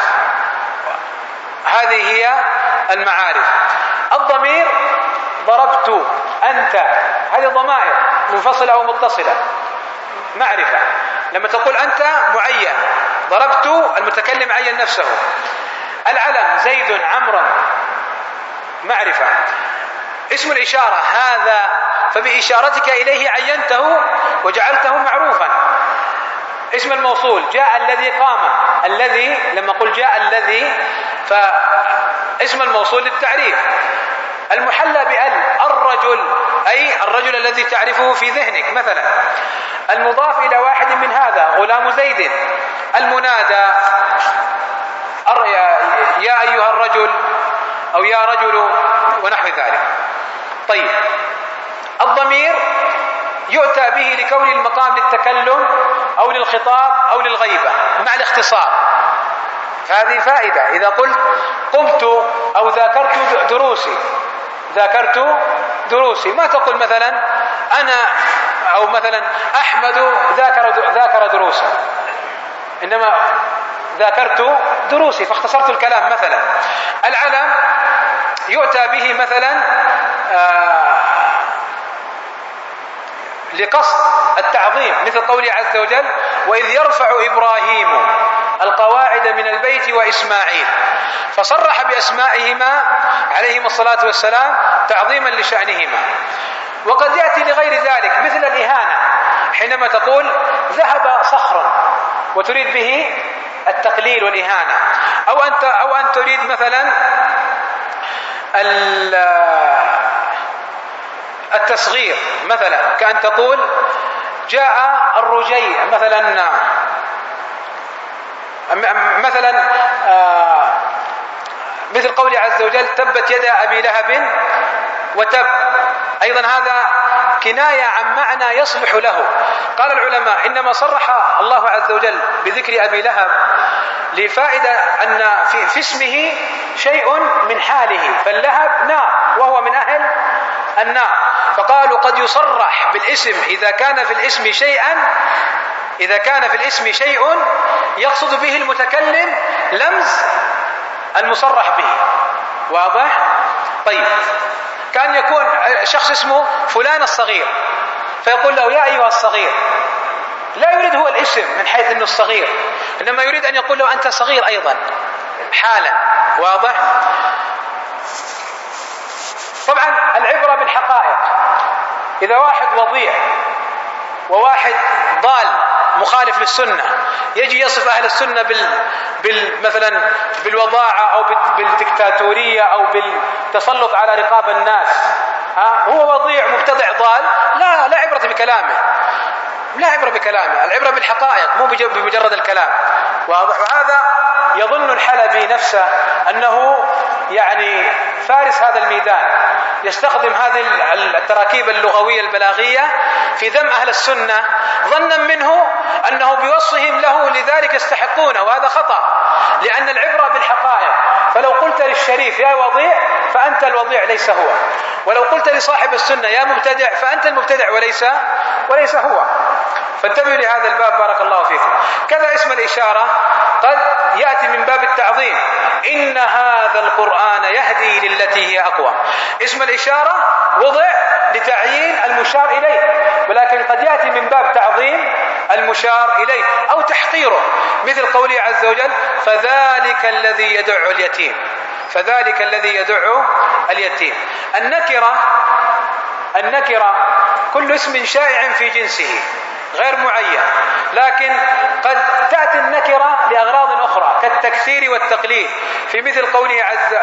هذه هي المعارف. الضمير ضربت أنت، هذه ضمائر منفصلة أو متصلة، معرفة. لما تقول أنت معين، ضربت المتكلم عين نفسه. العلم زيد عمرا، معرفة. اسم الإشارة هذا، فبإشارتك إليه عينته وجعلته معروفا. اسم الموصول جاء الذي قام، الذي لما قل جاء الذي فاسم الموصول للتعريف. المحلى بأل الرجل، أي الرجل الذي تعرفه في ذهنك مثلا. المضاف إلى واحد من هذا غلام زيد. المنادى يا أيها الرجل أو يا رجل ونحو ذلك. طيب، الضمير يؤتى به لكون المقام للتكلم أو للخطاب أو للغيبة مع الاختصار. هذه فائدة. إذا قلت قمت أو ذاكرت دروسي ذاكرت دروسي ما تقول مثلا أنا أو مثلا أحمد ذاكر ذاكر دروسا، إنما ذاكرت دروسي فاختصرت الكلام. مثلا العلم يؤتى به مثلا آه لقصد التعظيم، مثل قوله عز وجل: وإذ يرفع إبراهيم القواعد من البيت وإسماعيل، فصرح بأسمائهما عليهما الصلاة والسلام تعظيما لشأنهما. وقد يأتي لغير ذلك مثل الإهانة، حينما تقول ذهب صخر وتريد به التقليل والإهانة، أو أنت أو أن تريد مثلا التصغير، مثلا كأن تقول جاء الرجيع مثلا مثلا آه مثل قوله عز وجل: تبت يدا أبي لهب وتب. أيضا هذا كناية عن معنى يصلح له. قال العلماء: إنما صرح الله عز وجل بذكر أبي لهب لفائدة أن في, في اسمه شيء من حاله، فاللهب نار وهو من أهل النار، فقالوا قد يصرح بالاسم إذا كان في الاسم شيئا إذا كان في الاسم شيء يقصد به المتكلم لمز المصرح به. واضح؟ طيب، كان يكون شخص اسمه فلان الصغير فيقول له: يا أيها الصغير، لا يريد هو الاسم من حيث أنه الصغير، إنما يريد أن يقول له: أنت صغير أيضا حالا. واضح؟ طبعا العبرة بالحقائق. إذا واحد وضيع وواحد ضال مخالف للسنة يجي يصف أهل السنة بال... بال... مثلا بالوضاعة أو بالدكتاتورية أو بالتسلط على رقاب الناس، ها هو وضيع مبتدع ضال، لا لا عبرة بكلامه، لا عبرة بكلامه، العبرة بالحقائق مو بمجرد الكلام. واضح؟ وهذا يظن الحلبي نفسه أنه يعني فارس هذا الميدان، يستخدم هذه التراكيب اللغوية البلاغية في ذم أهل السنة ظنا منه أنه بوصفهم له لذلك يستحقونه، وهذا خطأ، لأن العبرة بالحقائق. فلو قلت للشريف يا وضيع فأنت الوضيع ليس هو، ولو قلت لصاحب السنة يا مبتدع فأنت المبتدع وليس وليس هو. فانتبهوا لهذا الباب بارك الله فيكم. كذا اسم الإشارة قد يأتي من باب التعظيم: إن هذا القرآن يهدي للتي هي أقوم. اسم الإشارة وضع لتعيين المشار إليه، ولكن قد يأتي من باب تعظيم المشار إليه أو تحقيره، مثل قوله عز وجل: فذلك الذي يدع اليتيم فذلك الذي يدع اليتيم. النكرة النكرة كل اسم شائع في جنسه غير معين، لكن قد تأتي النكرة لأغراض أخرى كالتكثير والتقليل، في مثل قوله عز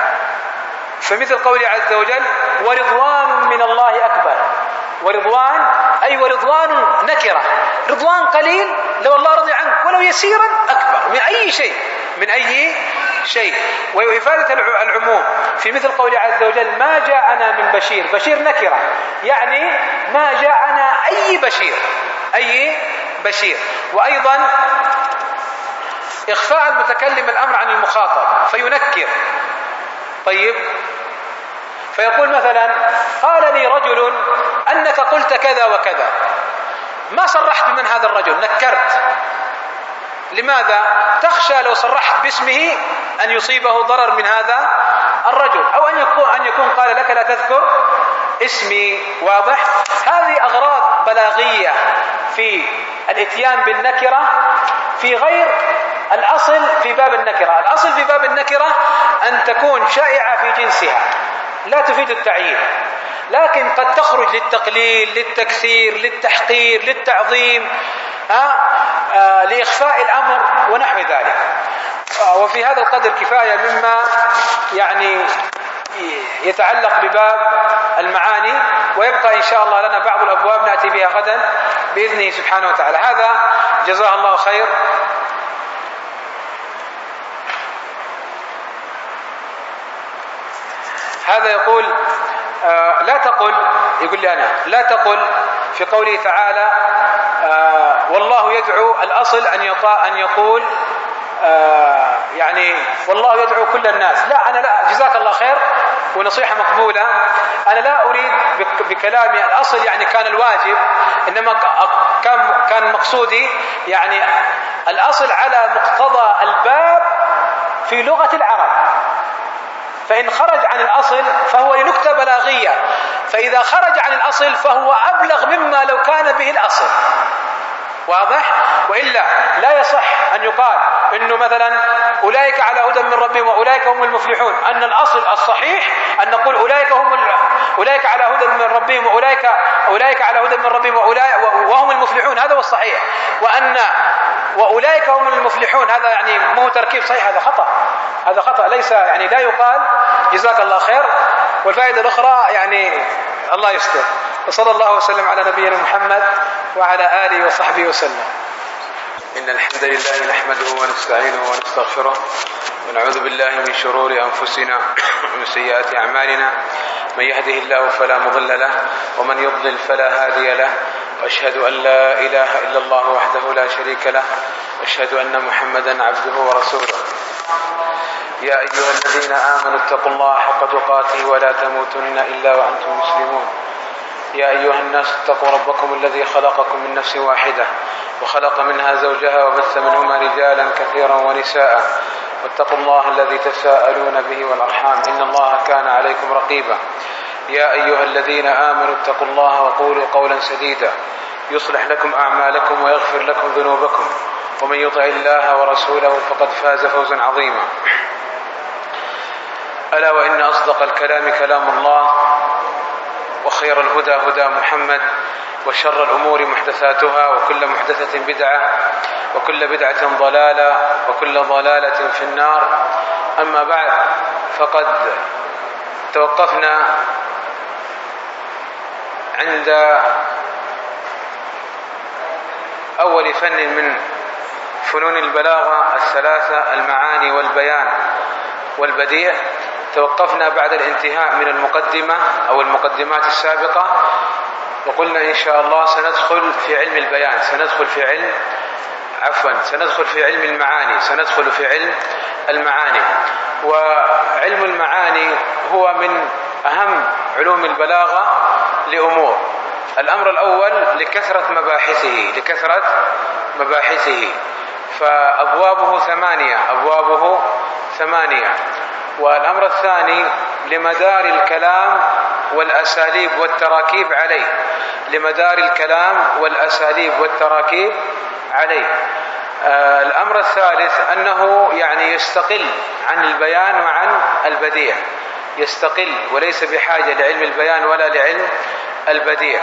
في مثل قوله عز وجل: ورضوان من الله أكبر. ورضوان أي ورضوان نكرة، رضوان قليل لو الله رضي عنك ولو يسيرا أكبر من أي شيء من أي شيء. وإفادة العموم في مثل قوله عز وجل: ما جاءنا من بشير. بشير نكرة، يعني ما جاءنا أي بشير أي بشير. وأيضا إخفاء المتكلم الأمر عن المخاطب فينكر. طيب، فيقول مثلا: قال لي رجل أنك قلت كذا وكذا، ما صرحت بمن هذا الرجل، نكرت. لماذا؟ تخشى لو صرحت باسمه أن يصيبه ضرر من هذا الرجل، أو أن يكون أن يكون قال لك لا تذكر اسمي. واضح؟ هذه أغراض بلاغية في الاتيان بالنكرة في غير الأصل في باب النكرة. الأصل في باب النكرة أن تكون شائعة في جنسها لا تفيد التعيين، لكن قد تخرج للتقليل، للتكثير، للتحقير، للتعظيم، ها آه لإخفاء الأمر ونحو ذلك. آه وفي هذا القدر كفاية مما يعني يتعلق بباب المعاني، ويبقى إن شاء الله لنا بعض الأبواب نأتي بها غدا بإذنه سبحانه وتعالى. هذا جزاه الله خير. هذا يقول آه لا تقل، يقول لي أنا لا تقل في قوله تعالى آه والله يدعو، الأصل أن أن يقول آه يعني يعني والله يدعو كل الناس. لا، أنا لا، جزاك الله خير ونصيحة مقبولة. أنا لا أريد بكلامي الأصل يعني كان الواجب، إنما كان كان مقصودي يعني الأصل على مقتضى الباب في لغة العرب، فإن خرج عن الأصل فهو لنكتة بلاغية، فإذا خرج عن الأصل فهو أبلغ مما لو كان به الأصل. واضح؟ وإلا لا يصح أن يقال إنه مثلا أولئك على هدى من ربهم وأولئك هم المفلحون، أن الأصل الصحيح أن نقول أولئك هم أولئك على هدى من ربهم وأولئك أولئك على هدى من ربهم وأولئك وهم المفلحون، هذا هو الصحيح. وأن وأولئك هم المفلحون هذا يعني مو تركيب صحيح، هذا خطأ، هذا خطأ، ليس يعني لا يقال. جزاك الله خير. والفائدة الأخرى يعني الله يستر. وصلى الله وسلم على نبينا محمد وعلى آله وصحبه وسلم. إن الحمد لله نحمده ونستعينه ونستغفره ونعوذ بالله من شرور أنفسنا ومن سيئات أعمالنا. من يهده الله فلا مضل له ومن يضلل فلا هادي له، وأشهد أن لا إله إلا الله وحده لا شريك له، وأشهد أن محمدا عبده ورسوله. يا أيها الذين آمنوا اتقوا الله حق تقاته ولا تموتن إلا وأنتم مسلمون. يا أيها الناس اتقوا ربكم الذي خلقكم من نفس واحدة وخلق منها زوجها وبث منهما رجالا كثيرا ونساء، واتقوا الله الذي تساءلون به والأرحام إن الله كان عليكم رقيبا. يا أيها الذين آمنوا اتقوا الله وقولوا قولا سديدا يصلح لكم أعمالكم ويغفر لكم ذنوبكم، ومن يطع الله ورسوله فقد فاز فوزا عظيما. ألا وإن أصدق الكلام كلام الله، وخير الهدى هدى محمد، وشر الأمور محدثاتها، وكل محدثة بدعة، وكل بدعة ضلالة، وكل ضلالة في النار. أما بعد، فقد توقفنا عند أول فن من فنون البلاغة الثلاثة، المعاني والبيان والبديع. توقفنا بعد الانتهاء من المقدمة أو المقدمات السابقة، وقلنا إن شاء الله سندخل في علم البيان، سندخل في علم عفوا سندخل في علم المعاني، سندخل في علم المعاني. وعلم المعاني هو من أهم علوم البلاغة لأمور. الأمر الأول لكثرة مباحثه لكثرة مباحثه فأبوابه ثمانية أبوابه ثمانية والأمر الثاني لمدار الكلام والأساليب والتراكيب عليه لمدار الكلام والأساليب والتراكيب عليه. آه الأمر الثالث أنه يعني يستقل عن البيان وعن البديع، يستقل وليس بحاجة لعلم البيان ولا لعلم البديع.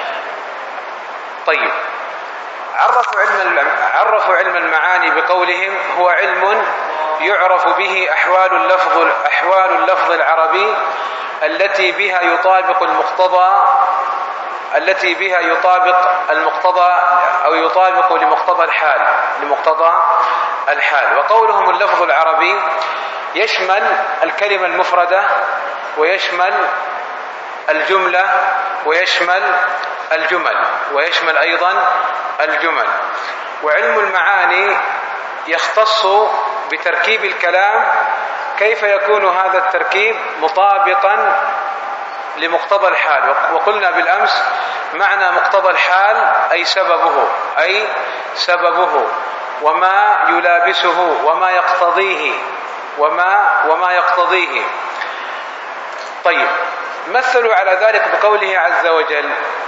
طيب، عرفوا علم عرفوا علم المعاني بقولهم هو علم يعرف به أحوال اللفظ أحوال اللفظ العربي التي بها يطابق المقتضى التي بها يطابق المقتضى أو يطابق لمقتضى الحال لمقتضى الحال. وقولهم اللفظ العربي يشمل الكلمة المفردة، ويشمل الجملة، ويشمل الجمل ويشمل أيضا الجمل. وعلم المعاني يختص بتركيب الكلام، كيف يكون هذا التركيب مطابقا لمقتضى الحال. وقلنا بالأمس معنى مقتضى الحال أي سببه أي سببه وما يلابسه وما يقتضيه وما وما يقتضيه. طيب، مثلوا على ذلك بقوله عز وجل: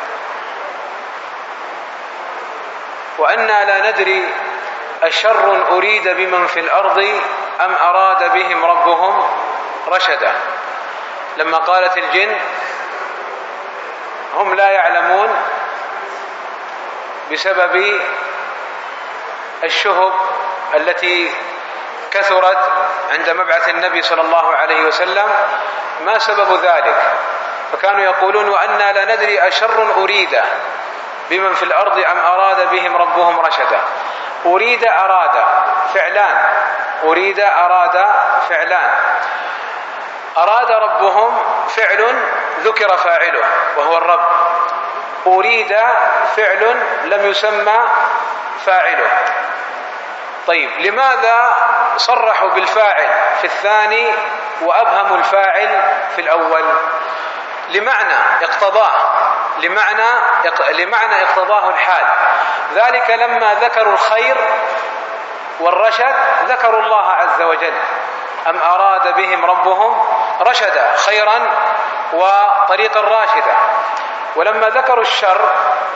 وأنا لا ندري أشر أريد بمن في الأرض أم أراد بهم ربهم رشدا. لما قالت الجن هم لا يعلمون بسبب الشهب التي كثرت عند مبعث النبي صلى الله عليه وسلم، ما سبب ذلك؟ فكانوا يقولون: وأنا لا ندري أشر أريد بمن في الأرض أم أراد بهم ربهم رشدا. أريد أراد فعلان أريد أراد فعلان أراد ربهم فعل ذكر فاعله وهو الرب، أريد فعل لم يسمى فاعله. طيب لماذا صرحوا بالفاعل في الثاني وأبهموا الفاعل في الأول؟ لمعنى اقتضاه لمعنى لمعنى اقتضاه الحال. ذلك لما ذكروا الخير والرشد ذكروا الله عز وجل: أم أراد بهم ربهم رشدا، خيرا وطريقا راشدا. ولما ذكروا الشر،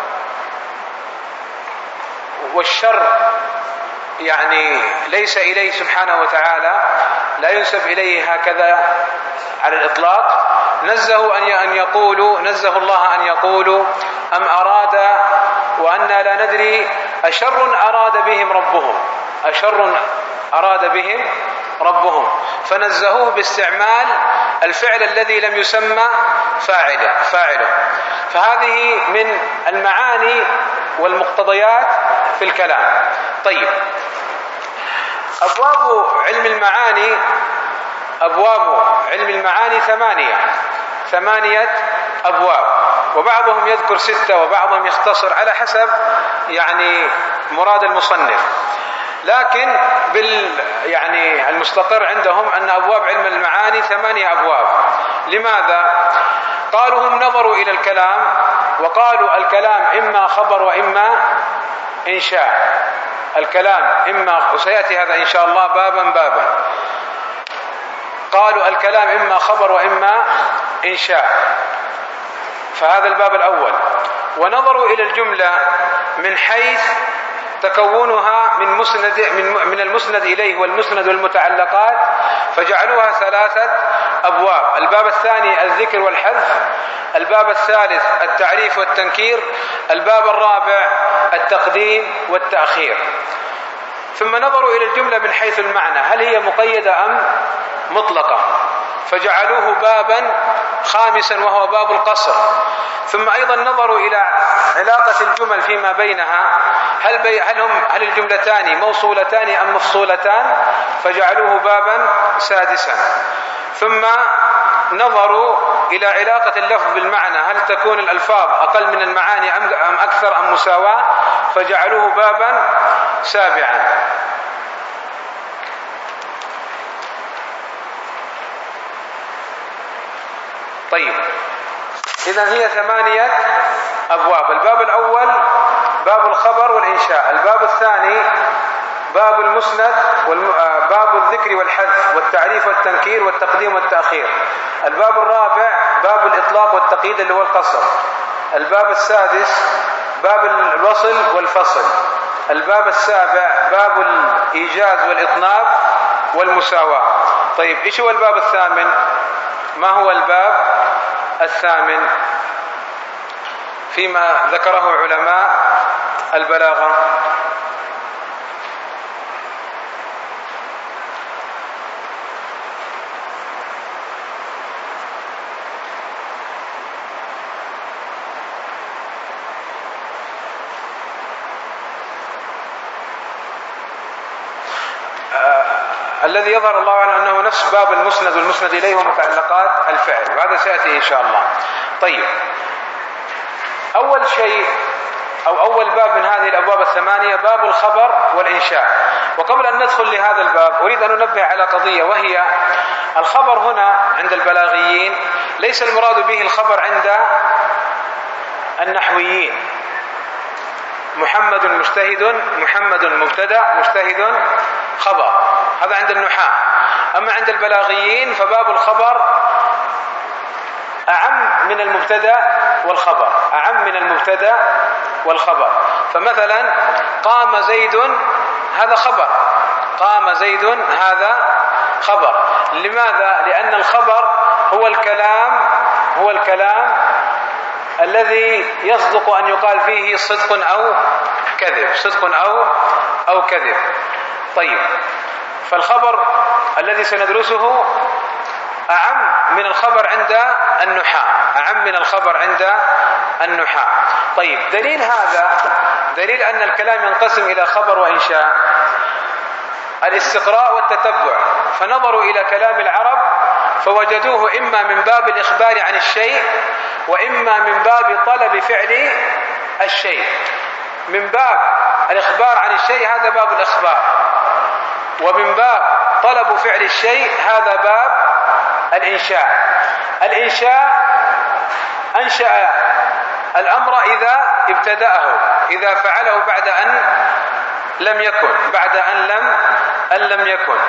والشر يعني ليس إليه سبحانه وتعالى، لا ينسب إليه هكذا على الإطلاق، نزهوا أن يقولوا نزه الله أن يقولوا أم أراد وأنا لا ندري أشر أراد بهم ربهم أشر أراد بهم ربهم فنزهوه باستعمال الفعل الذي لم يسمى فاعله فاعله فهذه من المعاني والمقتضيات في الكلام. طيب، أبواب علم المعاني أبواب علم المعاني ثمانية ثمانية أبواب، وبعضهم يذكر ستة وبعضهم يختصر على حسب يعني مراد المصنف، لكن بال يعني المستقر عندهم أن أبواب علم المعاني ثمانية أبواب. لماذا؟ قالوا هم نظروا إلى الكلام وقالوا الكلام إما خبر وإما إنشاء. الكلام إما، وسيأتي هذا إن شاء الله بابا بابا، قالوا الكلام إما خبر وإما إنشاء، فهذا الباب الأول. ونظروا إلى الجملة من حيث تكونها من مسند من من المسند إليه والمسند والمتعلقات، فجعلوها ثلاثة أبواب. الباب الثاني الذكر والحذف، الباب الثالث التعريف والتنكير، الباب الرابع التقديم والتأخير. ثم نظروا إلى الجملة من حيث المعنى، هل هي مقيدة أم مطلقة، فجعلوه بابا خامسا وهو باب القصر. ثم أيضا نظروا إلى علاقة الجمل فيما بينها، هل, بي هل, هم هل الجملتان موصولتان أم مفصولتان، فجعلوه بابا سادسا. ثم نظروا إلى علاقة اللفظ بالمعنى، هل تكون الألفاظ أقل من المعاني أم أكثر أم مساواة، فجعلوه بابا سابعا. طيب، إذن هي ثمانية أبواب. الباب الأول باب الخبر والإنشاء، الباب الثاني باب المسند، باب الذكر والحذف والتعريف والتنكير والتقديم والتأخير، الباب الرابع باب الإطلاق والتقييد اللي هو القصر، الباب السادس باب الوصل والفصل، الباب السابع باب الإيجاز والإطناب والمساواة. طيب، إيش هو الباب الثامن؟ ما هو الباب الثامن فيما ذكره علماء البلاغة؟ الذي يظهر الله عنه أنه نفس باب المسند والمسند إليه ومتعلقات الفعل، وهذا سيأتي إن شاء الله. طيب، أول شيء أو أول باب من هذه الأبواب الثمانية باب الخبر والإنشاء. وقبل أن ندخل لهذا الباب أريد أن أنبه على قضية، وهي الخبر هنا عند البلاغيين ليس المراد به الخبر عند النحويين. محمد مجتهد، محمد مبتدأ، مجتهد خبر، هذا عند النحاة. أما عند البلاغيين فباب الخبر أعم من المبتدأ والخبر، أعم من المبتدأ والخبر. فمثلا قام زيد، هذا خبر، قام زيد هذا خبر. لماذا؟ لأن الخبر هو الكلام هو الكلام الذي يصدق أن يقال فيه صدق أو كذب، صدق أو أو كذب. طيب، فالخبر الذي سندرسه أعم من الخبر عند النحاة، أعم من الخبر عند النحاة. طيب، دليل هذا دليل أن الكلام ينقسم إلى خبر وإنشاء الاستقراء والتتبع. فنظروا إلى كلام العرب فوجدوه إما من باب الإخبار عن الشيء وإما من باب طلب فعل الشيء. من باب الإخبار عن الشيء هذا باب الإخبار، ومن باب طلب فعل الشيء هذا باب الإنشاء. الإنشاء أنشأ الأمر إذا ابتدأه، إذا فعله بعد أن لم يكن، بعد أن لم أن لم يكن.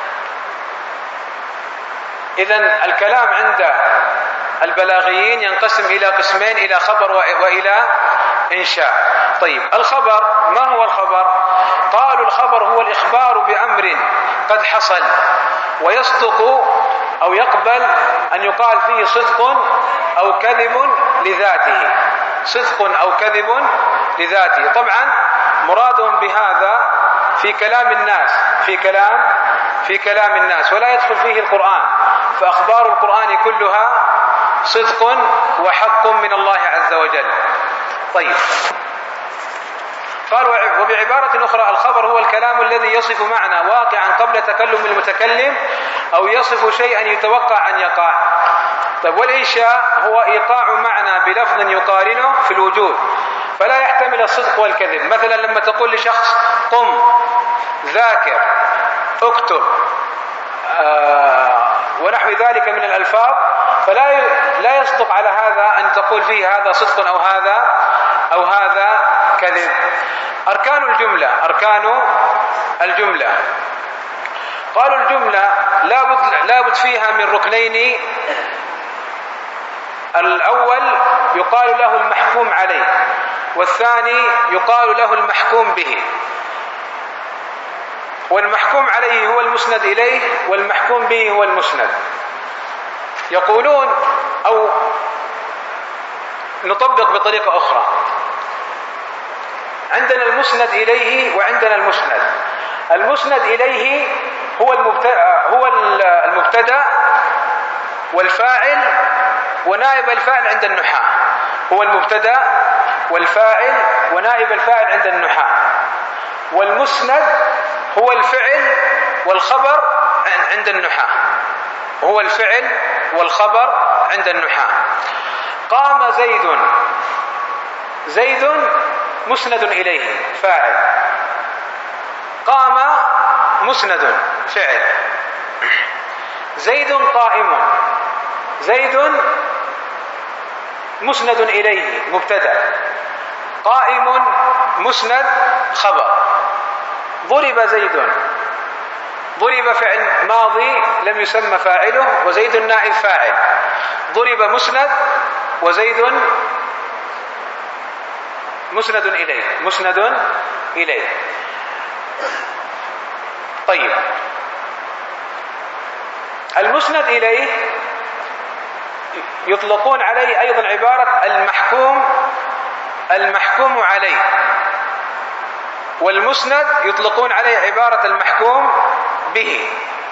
إذن الكلام عند البلاغيين ينقسم إلى قسمين، إلى خبر وإلى إنشاء. طيب الخبر، ما هو الخبر؟ قالوا الخبر هو الإخبار بأمر قد حصل ويصدق أو يقبل أن يقال فيه صدق أو كذب لذاته، صدق أو كذب لذاته. طبعا مرادهم بهذا في كلام الناس، في كلام في كلام الناس، ولا يدخل فيه القرآن، فأخبار القرآن كلها صدق وحق من الله عز وجل. طيب قال وبعبارة أخرى الخبر هو الكلام الذي يصف معنى واقعا قبل تكلم المتكلم أو يصف شيئا يتوقع أن يقع. طيب والإنشاء هو إيقاع معنى بلفظ يقارنه في الوجود فلا يحتمل الصدق والكذب. مثلا لما تقول لشخص قم، ذاكر، اكتب، آه ونحو ذلك من الألفاظ، فلا لا يصدق على هذا أن تقول فيه هذا صدق أو هذا أو هذا كذب. أركان الجملة، أركان الجملة قالوا الجملة لابد لابد فيها من ركنين. الأول يقال له المحكوم عليه، والثاني يقال له المحكوم به. والمحكوم عليه هو المسند إليه، والمحكوم به هو المسند. يقولون أو نطبق بطريقة أخرى، عندنا المسند إليه وعندنا المسند. المسند إليه هو المبتدأ هو المبتدأ والفاعل ونائب الفاعل عند النحاة، هو المبتدأ والفاعل ونائب الفاعل عند النحاة. والمسند هو الفعل والخبر عند النحاة، هو الفعل والخبر عند النحاة. قام زيد، زيد مسند إليه فاعل، قام مسند فعل. زيد قائم، زيد مسند إليه مبتدأ، قائم مسند خبر. ضرب زيد، ضرب فعل ماضي لم يسمى فاعله وزيد نائب فاعل، ضرب مسند وزيد مسند إليه، مسند إليه. طيب المسند إليه يطلقون عليه أيضا عبارة المحكوم المحكوم عليه، والمسند يطلقون عليه عبارة المحكوم به.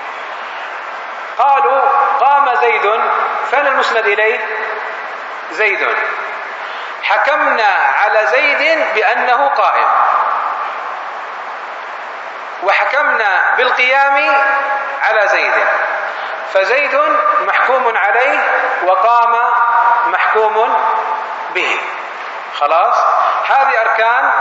قالوا قام زيد، فين المسند إليه؟ زيد. حكمنا على زيد بأنه قائم، وحكمنا بالقيام على زيد، فزيد محكوم عليه وقام محكوم به. خلاص، هذه أركان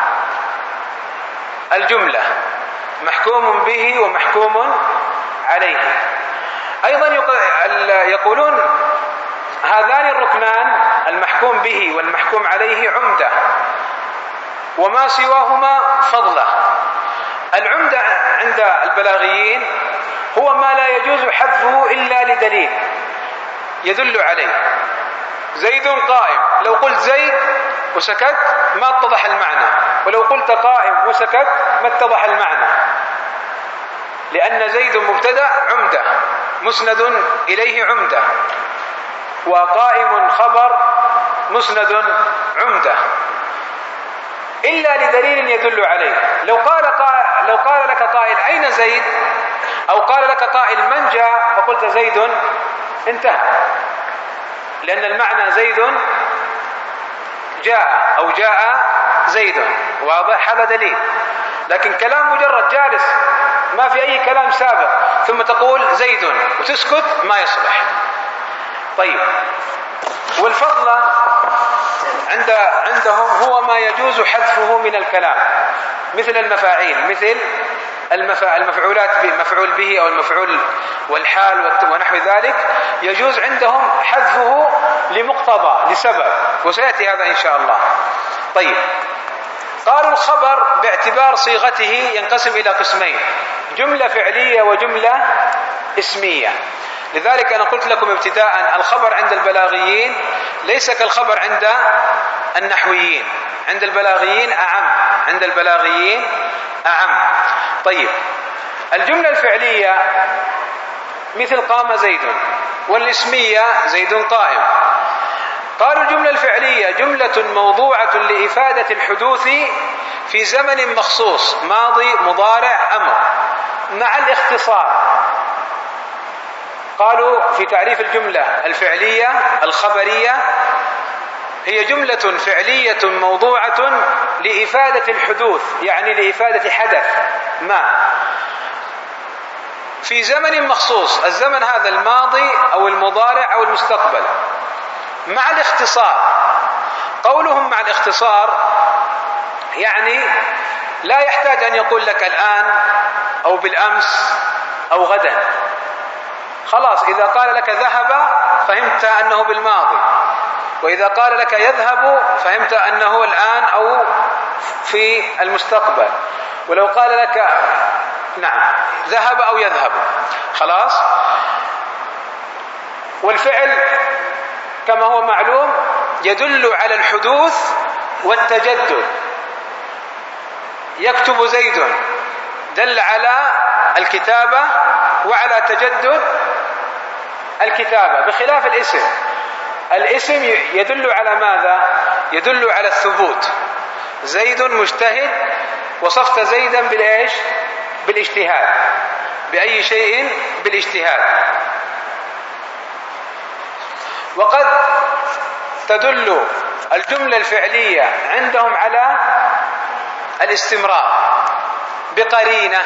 الجملة، محكوم به ومحكوم عليه. أيضا يقولون هذان الركنان المحكوم به والمحكوم عليه عمدة، وما سواهما فضلة. العمدة عند البلاغيين هو ما لا يجوز حذفه إلا لدليل يدل عليه. زيد قائم، لو قلت زيد وسكت ما اتضح المعنى، ولو قلت قائم وسكت ما اتضح المعنى، لأن زيد مبتدأ عمدة، مسند إليه عمدة، وقائم خبر مسند عمدة، إلا لدليل يدل عليه. لو قال قائل لو قال لك قائل أين زيد، أو قال لك قائل من جاء، فقلت زيد، انتهى، لأن المعنى زيد جاء أو جاء زيد، واضح، هذا دليل. لكن كلام مجرد جالس ما في أي كلام سابق ثم تقول زيد وتسكت ما يصلح. طيب، والفضل عند عندهم هو ما يجوز حذفه من الكلام، مثل المفاعيل، مثل المفعولات مفعول به أو المفعول والحال ونحو ذلك يجوز عندهم حذفه لمقتضى لسبب، وسيأتي هذا إن شاء الله. طيب، قالوا الخبر باعتبار صيغته ينقسم إلى قسمين: جملة فعلية وجملة اسمية. لذلك أنا قلت لكم ابتداء الخبر عند البلاغيين ليس كالخبر عند النحويين، عند البلاغيين أعم، عند البلاغيين أعم. طيب، الجملة الفعلية مثل قام زيد، والاسمية زيد قائم. قالوا الجملة الفعلية جملة موضوعة لإفادة الحدوث في زمن مخصوص، ماضي مضارع أمر، مع الاختصار. قالوا في تعريف الجملة الفعلية الخبرية: هي جملة فعلية موضوعة لإفادة الحدوث، يعني لإفادة حدث ما في زمن مخصوص، الزمن هذا الماضي أو المضارع أو المستقبل، مع الاختصار. قولهم مع الاختصار يعني لا يحتاج أن يقول لك الآن أو بالأمس أو غدا، خلاص إذا قال لك ذهب فهمت أنه بالماضي، وإذا قال لك يذهب فهمت أنه الآن أو في المستقبل، ولو قال لك نعم ذهب أو يذهب خلاص. والفعل كما هو معلوم يدل على الحدوث والتجدد. يكتب زيد دل على الكتابة وعلى تجدد الكتابة، بخلاف الاسم. الاسم يدل على ماذا؟ يدل على الثبوت. زيد مجتهد، وصفت زيدا بالإيش؟ بالاجتهاد. بأي شيء؟ بالاجتهاد. وقد تدل الجملة الفعلية عندهم على الاستمرار بقرينة.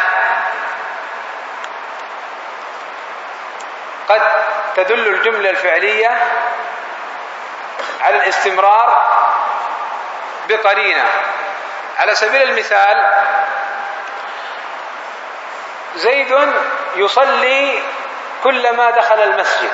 قد تدل الجملة الفعلية على الاستمرار بقرينة. على سبيل المثال: زيد يصلي كلما دخل المسجد.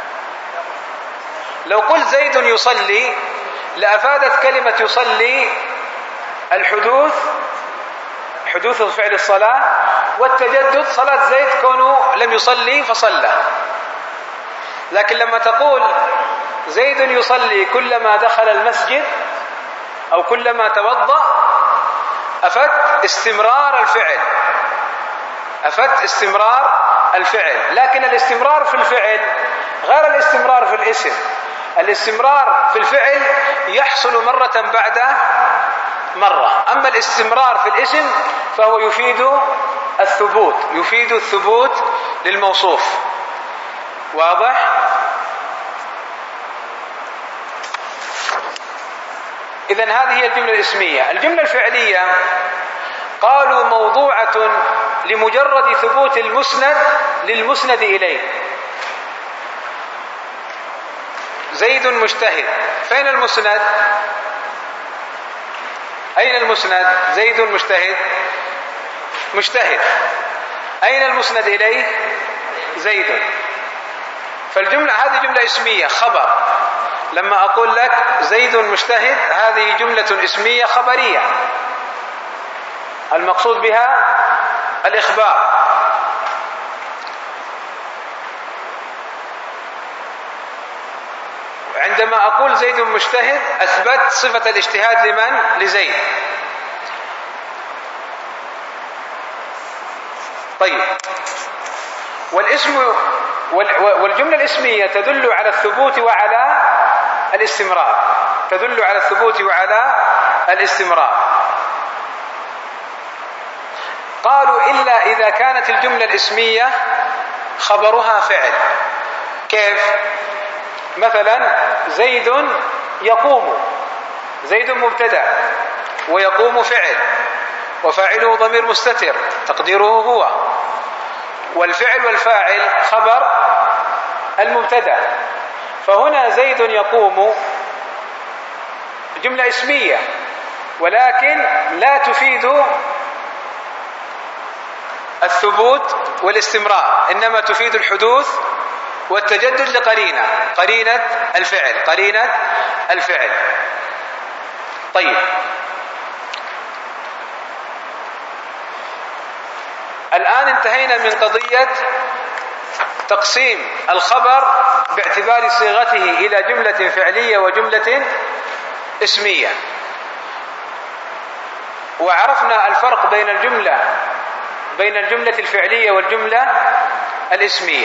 لو قلت زيد يصلي لأفادت كلمة يصلي الحدوث، حدوث فعل الصلاة، والتجدد صلاة زيد كونه لم يصلي فصلى. لكن لما تقول زيد يصلي كلما دخل المسجد أو كلما توضأ أفدت استمرار الفعل، أفدت استمرار الفعل. لكن الاستمرار في الفعل غير الاستمرار في الاسم. الاستمرار في الفعل يحصل مرة بعد مرة، أما الاستمرار في الاسم فهو يفيد الثبوت، يفيد الثبوت للموصوف. واضح؟ إذن هذه هي الجملة الاسمية. الجملة الفعلية قالوا موضوعة لمجرد ثبوت المسند للمسند إليه. زيد مجتهد، فين المسند؟ أين المسند؟ زيد مجتهد، مجتهد. أين المسند إليه؟ زيد. فالجملة هذه جملة اسمية خبر. لما أقول لك زيد مجتهد هذه جملة اسمية خبرية، المقصود بها الإخبار. عندما أقول زيد مجتهد أثبت صفة الاجتهاد لمن؟ لزيد. طيب، والاسم والجملة الاسمية تدل على الثبوت وعلى الاستمرار، تدل على الثبوت وعلى الاستمرار. قالوا إلا إذا كانت الجملة الاسمية خبرها فعل. كيف؟ مثلا زيد يقوم، زيد مبتدأ ويقوم فعل، وفاعله ضمير مستتر تقديره هو، والفعل والفاعل خبر المبتدأ. فهنا زيد يقوم جملة اسمية، ولكن لا تفيد الثبوت والاستمرار، إنما تفيد الحدوث والتجدد لقرينة، قرينة الفعل، قرينة الفعل. طيب، الآن انتهينا من قضية تقسيم الخبر باعتبار صيغته إلى جملة فعلية وجملة اسمية، وعرفنا الفرق بين الجملة بين الجملة الفعلية والجملة الاسمية.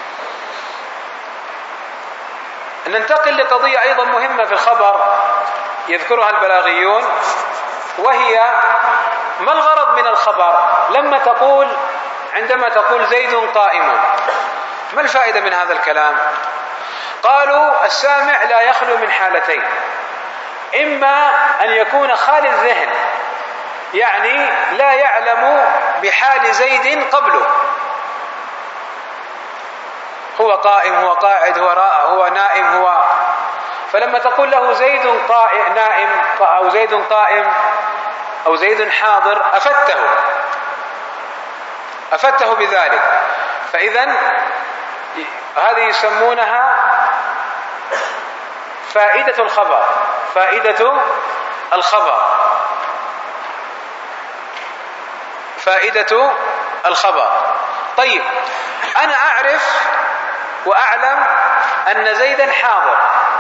ننتقل لقضية أيضا مهمة في الخبر يذكرها البلاغيون، وهي ما الغرض من الخبر؟ لما تقول عندما تقول زيد قائم، ما الفائدة من هذا الكلام؟ قالوا السامع لا يخلو من حالتين: إما أن يكون خالي الذهن، يعني لا يعلم بحال زيد قبله، هو قائم، هو قاعد، هو هو نائم، هو فلما تقول له زيد قائم نائم أو زيد قائم أو زيد حاضر أفدته أفدته بذلك. فإذن هذه يسمونها فائدة الخبر، فائدة الخبر، فائدة الخبر. طيب، أنا أعرف وأعلم أن زيدا حاضر،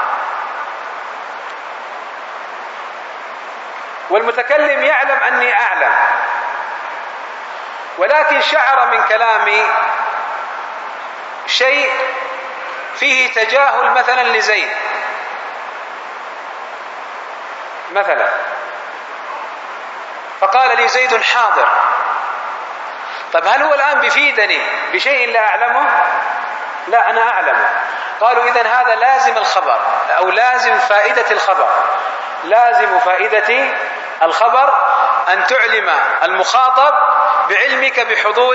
والمتكلم يعلم أني أعلم، ولكن شعر من كلامي شيء فيه تجاهل مثلا لزيد مثلا، فقال لي زيد حاضر. طب هل هو الآن بيفيدني بشيء لا أعلمه؟ لا، أنا أعلمه. قالوا إذن هذا لازم الخبر، أو لازم فائدة الخبر. لازم فائدة الخبر أن تعلم المخاطب بعلمك بحضور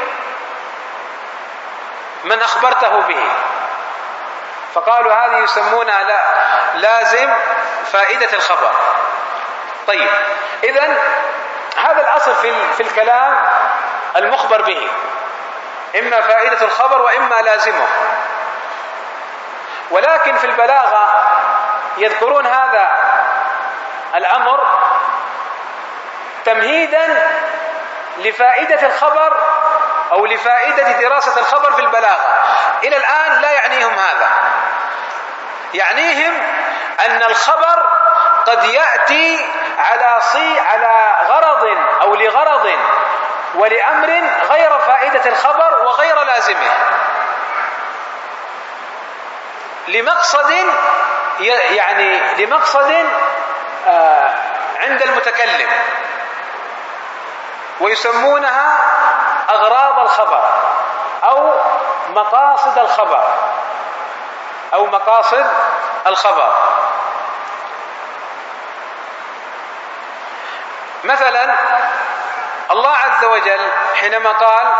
من أخبرته به، فقالوا هذه يسمونها لا لازم فائدة الخبر. طيب، إذن هذا الأصل في في الكلام المخبر به، إما فائدة الخبر وإما لازمه. ولكن في البلاغة يذكرون هذا الأمر تمهيدا لفائدة الخبر أو لفائدة دراسة الخبر في البلاغة. إلى الآن لا يعنيهم هذا، يعنيهم أن الخبر قد يأتي على صي على غرض أو لغرض ولأمر غير فائدة الخبر وغير لازمه، لمقصد يعني لمقصد آه عند المتكلم، ويسمونها أغراض الخبر أو مقاصد الخبر أو مقاصد الخبر. مثلا الله عز وجل حينما قال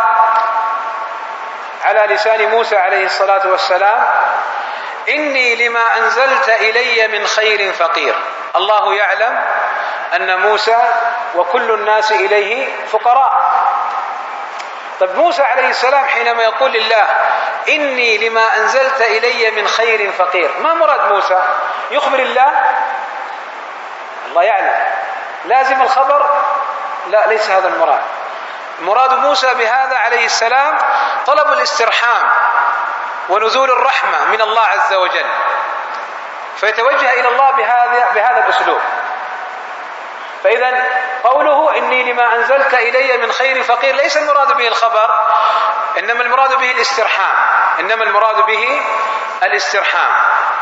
على لسان موسى عليه الصلاة والسلام: إني لما أنزلت إلي من خير فقير. الله يعلم أن موسى وكل الناس إليه فقراء. طب موسى عليه السلام حينما يقول لله: إني لما أنزلت إلي من خير فقير، ما مراد موسى؟ يخبر الله؟ الله يعلم. لازم الخبر؟ لا، ليس هذا المراد. مراد موسى بهذا عليه السلام طلب الاسترحام ونزول الرحمة من الله عز وجل، فيتوجه إلى الله بهذا بهذا الأسلوب. فإذا قوله إني لما أنزلت إلي من خير فقير ليس المراد به الخبر، إنما المراد به الاسترحام، إنما المراد به الاسترحام.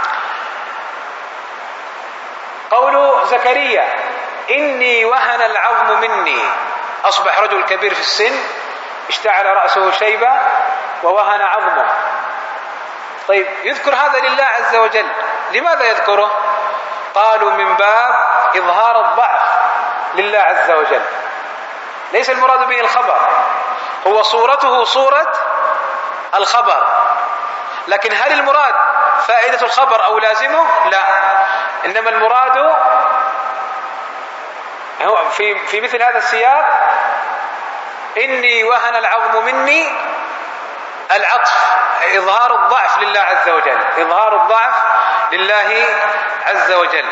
قول زكريا: إني وهن العظم مني، أصبح رجل كبير في السن، اشتعل رأسه شيبة ووهن عظمه. طيب، يذكر هذا لله عز وجل، لماذا يذكره؟ قالوا من باب إظهار الضعف لله عز وجل، ليس المراد به الخبر، هو صورته صورة الخبر. لكن هل المراد فائدة الخبر أو لازمه؟ لا، إنما المراد في في مثل هذا السياق إني وهن العظم مني، العطف إظهار الضعف لله عز وجل، إظهار الضعف لله عز وجل.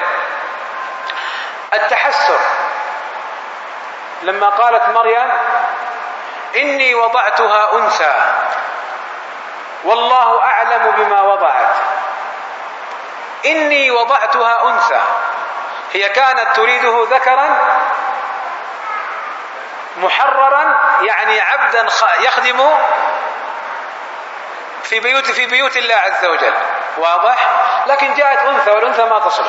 التحسر لما قالت مريم إني وضعتها أنثى والله أعلم بما وضعت، إني وضعتها أنثى، هي كانت تريده ذكرا محررا، يعني عبدا يخدم في بيوت في بيوت الله عز وجل، واضح؟ لكن جاءت أنثى والأنثى ما تصلح،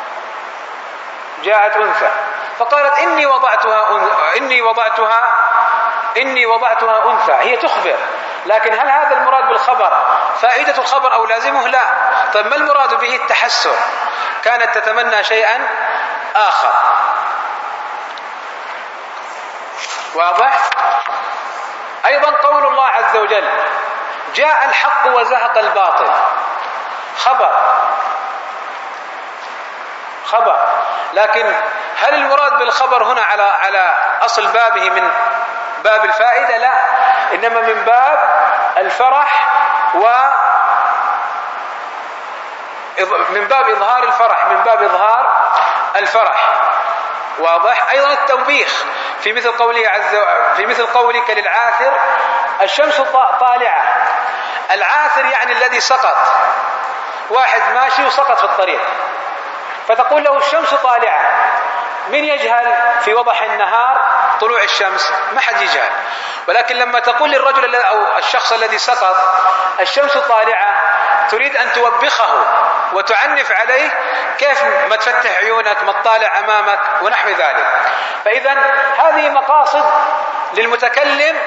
جاءت أنثى فقالت إني وضعتها إني وضعتها إني وضعتها أنثى، هي تخبر، لكن هل هذا المراد بالخبر فائدة الخبر أو لازمه؟ لا. طيب ما المراد به؟ التحسر، كانت تتمنى شيئا آخر، واضح؟ أيضا قول الله عز وجل جاء الحق وزهق الباطل، خبر خبر، لكن هل المراد بالخبر هنا على على أصل بابه من باب الفائدة؟ لا، إنما من باب الفرح و من باب إظهار الفرح، من باب إظهار الفرح، واضح؟ أيضا التوبيخ في مثل قوله عز في مثل قولك للعاثر الشمس طالعة، العاثر يعني الذي سقط، واحد ماشي وسقط في الطريق فتقول له الشمس طالعة، من يجهل في وضح النهار طلوع الشمس؟ ما حد يجهل، ولكن لما تقول للرجل أو الشخص الذي سقط الشمس طالعة تريد أن توبخه وتعنف عليه، كيف ما تفتح عيونك، ما تطالع أمامك ونحو ذلك. فإذا هذه مقاصد للمتكلم،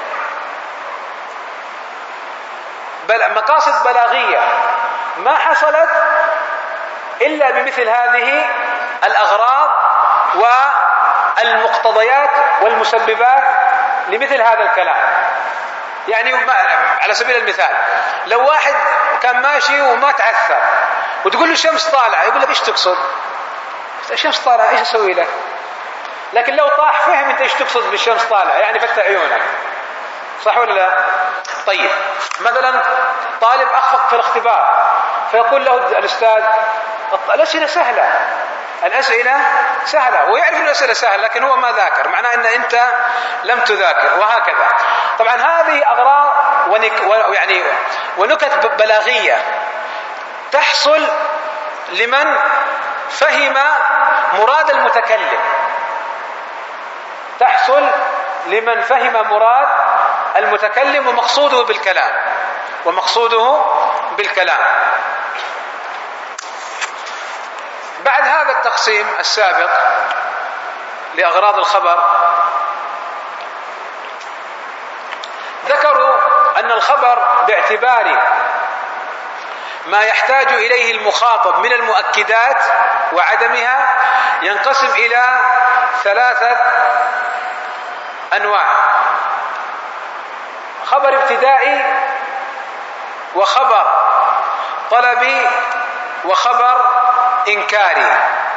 بل مقاصد بلاغية ما حصلت إلا بمثل هذه الأغراض والمقتضيات والمسببات لمثل هذا الكلام. يعني على سبيل المثال لو واحد كان ماشي وما تعثر وتقول له الشمس طالعة، يقول لك ايش تقصد؟ الشمس طالعة ايش اسوي لك؟ لكن لو طاح فهم انت ايش تقصد بالشمس طالعة، يعني فتح عيونك، صح ولا لا؟ طيب مثلا طالب اخفق في الاختبار فيقول له الاستاذ الاسئله سهله، الاسئله سهله، هو يعرف الاسئله سهله لكن هو ما ذاكر، معناه ان انت لم تذاكر، وهكذا. طبعا هذه اغراض ويعني ونكت بلاغيه تحصل لمن فهم مراد المتكلم، تحصل لمن فهم مراد المتكلم ومقصوده بالكلام ومقصوده بالكلام. بعد هذا التقسيم السابق لأغراض الخبر ذكروا أن الخبر باعتبار ما يحتاج إليه المخاطب من المؤكدات وعدمها ينقسم إلى ثلاثة أنواع: خبر ابتدائي وخبر طلبي وخبر إنكاري.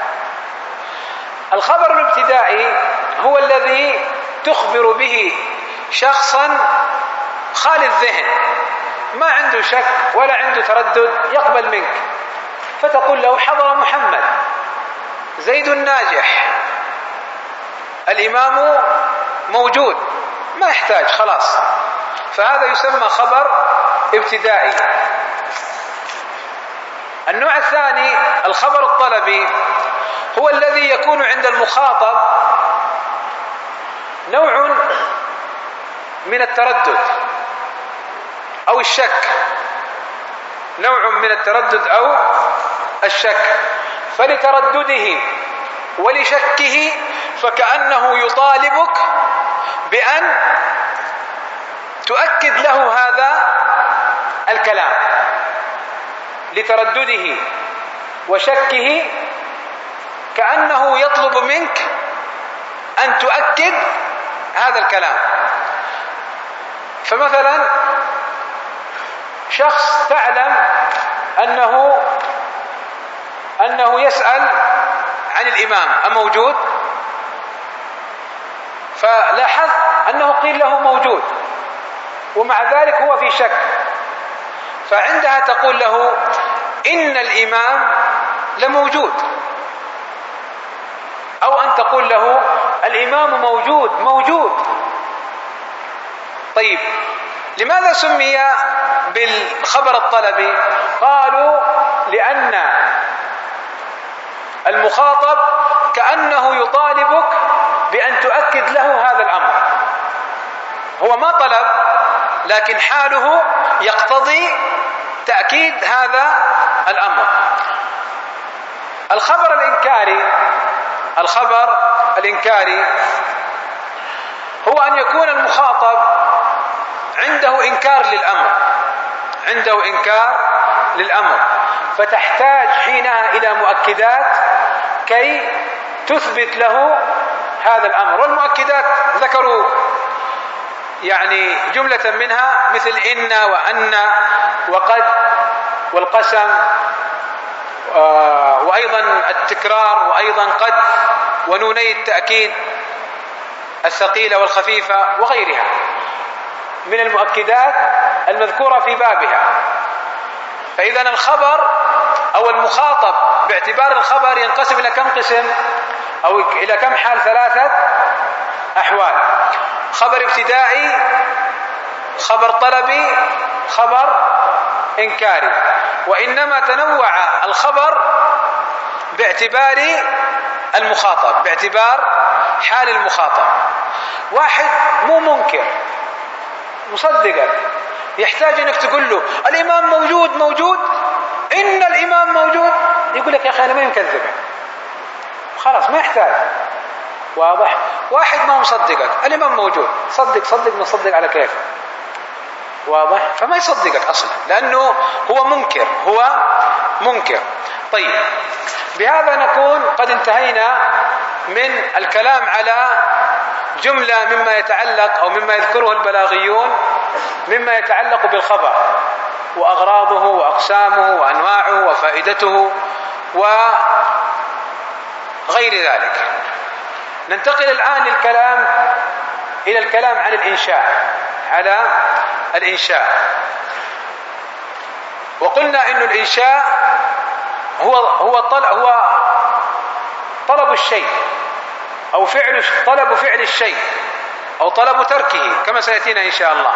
الخبر الابتدائي هو الذي تخبر به شخصا خالي الذهن، ما عنده شك ولا عنده تردد، يقبل منك فتقول له حضر محمد، زيد ناجح، الإمام موجود، ما يحتاج خلاص، فهذا يسمى خبر ابتدائي. النوع الثاني الخبر الطلبي، هو الذي يكون عند المخاطب نوع من التردد أو الشك، نوع من التردد أو الشك، فلتردده ولشكه فكأنه يطالبك بأن تؤكد له هذا الكلام، لتردده وشكه كأنه يطلب منك أن تؤكد هذا الكلام. فمثلا شخص تعلم أنه أنه يسأل عن الإمام أم موجود، فلاحظ أنه قيل له موجود ومع ذلك هو في شك، فعندها تقول له إن الإمام لموجود، أو أن تقول له الإمام موجود موجود. طيب لماذا سمي بالخبر الطلبي؟ قالوا لأن المخاطب كأنه يطالبك بأن تؤكد له هذا الأمر، هو ما طلب لكن حاله يقتضي تأكيد هذا الأمر. الخبر الإنكاري الخبر الإنكاري هو أن يكون المخاطب عنده إنكار للأمر عنده إنكار للأمر فتحتاج حينها إلى مؤكدات كي تثبت له هذا الأمر. والمؤكدات ذكروا يعني جملة منها مثل إن وأن وقد والقسم وأيضا التكرار وأيضا قد ونوني التأكيد الثقيلة والخفيفة وغيرها من المؤكدات المذكورة في بابها. فإذا الخبر أو المخاطب باعتبار الخبر ينقسم إلى كم قسم أو إلى كم حال؟ ثلاثة أحوال: خبر ابتدائي، خبر طلبي، خبر إنكاري. وإنما تنوع الخبر باعتبار المخاطب باعتبار حال المخاطب. واحد مو منكر مصدقك يحتاج انك تقول له الامام موجود موجود ان الامام موجود، يقول لك يا اخي انا ما يكذبك، خلاص ما يحتاج. واضح؟ واحد ما مصدقك الامام موجود، صدق صدق نصدق على كيف. واضح؟ فما يصدقك اصلا لانه هو منكر هو منكر. طيب بهذا نكون قد انتهينا من الكلام على جملة مما يتعلق أو مما يذكره البلاغيون مما يتعلق بالخبر وأغراضه وأقسامه وأنواعه وفائدته وغير ذلك. ننتقل الآن للكلام إلى الكلام عن الإنشاء على الإنشاء. وقلنا إن الإنشاء هو هو طلب هو طلب الشيء أو فعل طلب فعل الشيء أو طلب تركه كما سيأتينا إن شاء الله.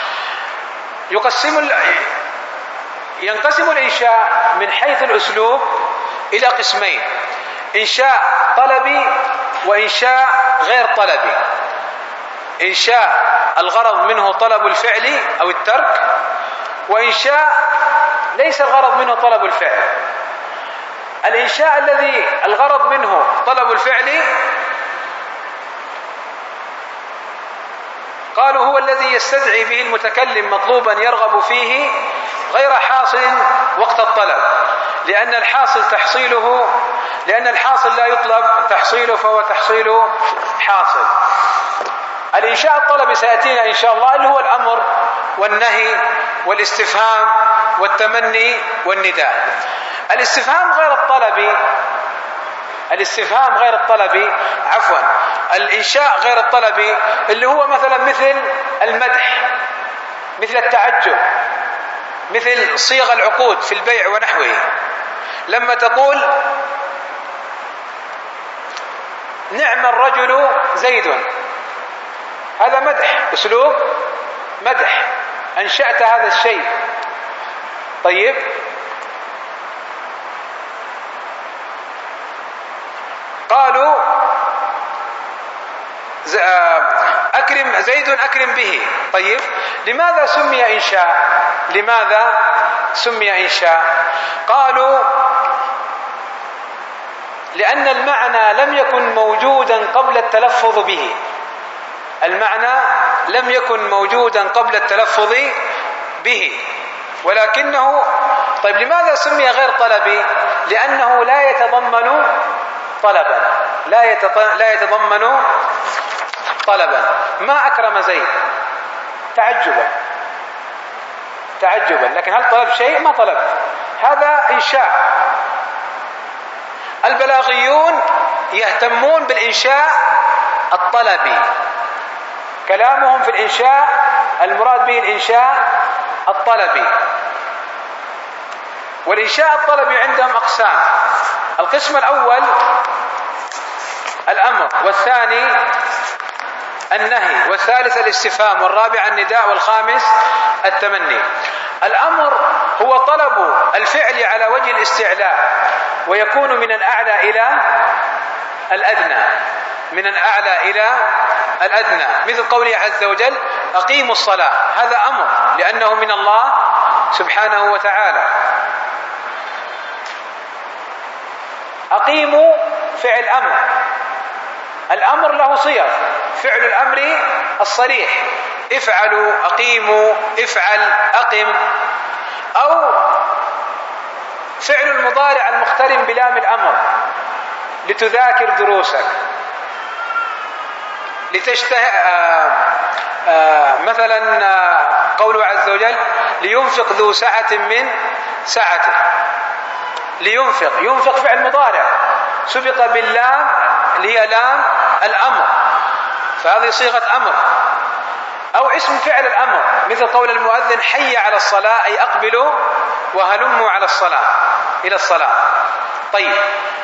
يقسم ينقسم الإنشاء من حيث الأسلوب إلى قسمين: إنشاء طلبي وإنشاء غير طلبي. إنشاء الغرض منه طلب الفعل أو الترك، وإنشاء ليس الغرض منه طلب الفعل. الإنشاء الذي الغرض منه طلب الفعل قالوا هو الذي يستدعي به المتكلم مطلوبا يرغب فيه غير حاصل وقت الطلب، لأن الحاصل تحصيله لأن الحاصل لا يطلب تحصيله فهو تحصيل حاصل. الإنشاء الطلبي سيأتينا إن شاء الله اللي هو الأمر والنهي والاستفهام والتمني والنداء. الاستفهام غير الطلبي الاستفهام غير الطلبي عفوا الإنشاء غير الطلبي اللي هو مثلا مثل المدح، مثل التعجب، مثل صيغ العقود في البيع ونحوه. لما تقول نعم الرجل زيد، هذا مدح، أسلوب مدح، أنشأت هذا الشيء. طيب قالوا أكرم زيد أكرم به. طيب لماذا سمي إنشاء؟ لماذا سمي إنشاء؟ قالوا لأن المعنى لم يكن موجودا قبل التلفظ به. المعنى لم يكن موجودا قبل التلفظ به ولكنه. طيب لماذا سمي غير طلبي؟ لأنه لا يتضمن طلبا لا لا يتضمن طلبا. ما أكرم زيد تعجبا تعجبا لكن هل طلب شيء؟ ما طلب. هذا إنشاء. البلاغيون يهتمون بالإنشاء الطلبي كلامهم في الإنشاء المراد به الإنشاء الطلبي. والإنشاء الطلبي عندهم أقسام: القسم الأول الأمر، والثاني النهي، والثالث الاستفهام، والرابع النداء، والخامس التمني. الأمر هو طلب الفعل على وجه الاستعلاء، ويكون من الأعلى إلى الأدنى، من الأعلى إلى الأدنى، مثل قوله عز وجل: أقيموا الصلاة. هذا أمر لأنه من الله سبحانه وتعالى. أقيموا فعل أمر، الأمر له صيغ: فعل الأمر الصريح: افعلوا، أقيموا، افعل، أقم. أو فعل المضارع المقترن بلام الأمر: لتذاكر دروسك، لتشته آه آه مثلا آه قوله عز وجل: لينفق ذو سعة من سعته. لينفق، ينفق فعل مضارع سبق باللام لهي لام الأمر، فهذه صيغة أمر. أو اسم فعل الأمر مثل قول المؤذن: حي على الصلاة، أي أقبلوا وهلموا على الصلاة، إلى الصلاة. طيب،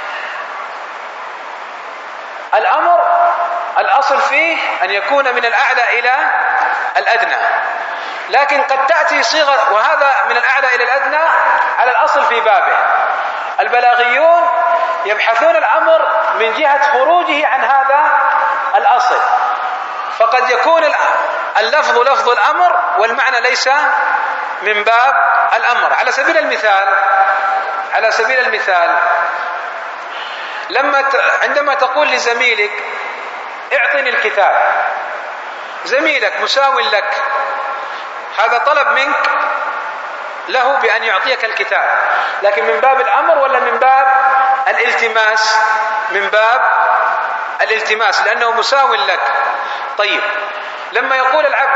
الأمر الأصل فيه أن يكون من الأعلى إلى الأدنى، لكن قد تأتي صيغة، وهذا من الأعلى إلى الأدنى على الأصل في بابه. البلاغيون يبحثون الأمر من جهة خروجه عن هذا الأصل، فقد يكون اللفظ لفظ الأمر والمعنى ليس من باب الأمر. على سبيل المثال على سبيل المثال لما عندما تقول لزميلك: اعطني الكتاب، زميلك مساو لك، هذا طلب منك له بأن يعطيك الكتاب، لكن من باب الأمر ولا من باب الالتماس؟ من باب الالتماس، لأنه مساو لك. طيب، لما يقول العبد،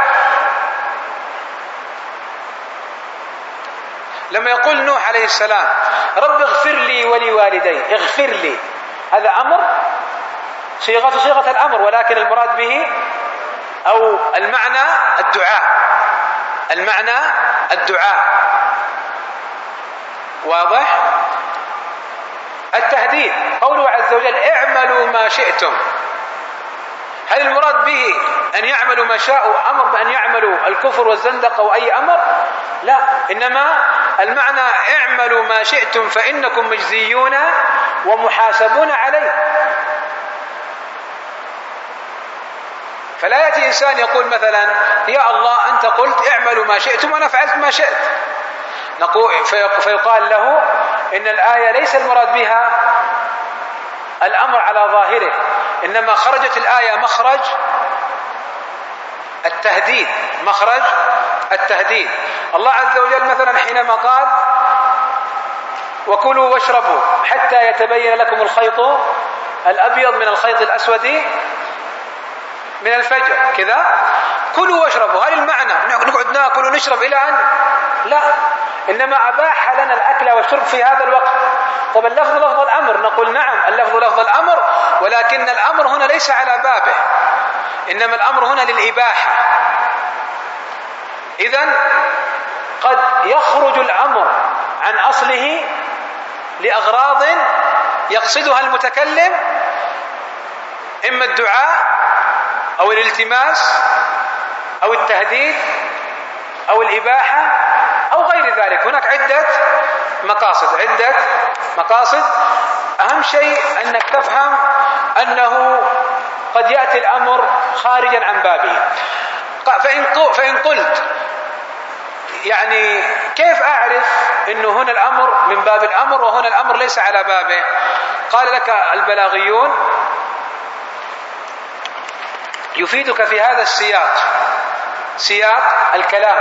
لما يقول نوح عليه السلام: رب اغفر لي ولوالدي، اغفر لي، هذا أمر، صيغة صيغة الأمر، ولكن المراد به أو المعنى الدعاء، المعنى الدعاء. واضح؟ التهديد، قوله عز وجل: اعملوا ما شئتم، هل المراد به أن يعملوا ما شاءوا، أمر بأن يعملوا الكفر والزندقة أو أي أمر؟ لا، إنما المعنى اعملوا ما شئتم فإنكم مجزيون ومحاسبون عليه. فلا يأتي إنسان يقول مثلا: يا الله أنت قلت اعملوا ما شئتم وأنا فعلت ما شئت، نقول فيقال له إن الآية ليس المراد بها الأمر على ظاهره، إنما خرجت الآية مخرج التهديد، مخرج التهديد. الله عز وجل مثلا حينما قال: وكلوا واشربوا حتى يتبين لكم الخيط الأبيض من الخيط الأسود من الفجر، كذا كلوا واشربوا، هل المعنى نقعد ناكل ونشرب إلى أن؟ لا، إنما أباح لنا الأكل والشرب في هذا الوقت. طب اللفظ لفظ الأمر، نقول نعم اللفظ لفظ الأمر، ولكن الأمر هنا ليس على بابه، إنما الأمر هنا للإباحة. إذن قد يخرج الأمر عن أصله لأغراض يقصدها المتكلم، إما الدعاء أو الالتماس أو التهديد أو الإباحة أو غير ذلك. هناك عدة مقاصد، عدة مقاصد. أهم شيء أنك تفهم أنه قد يأتي الأمر خارجا عن بابه. فإن قلت يعني كيف أعرف أنه هنا الأمر من باب الأمر وهنا الأمر ليس على بابه؟ قال لك البلاغيون: يفيدك في هذا السياق، سياق الكلام،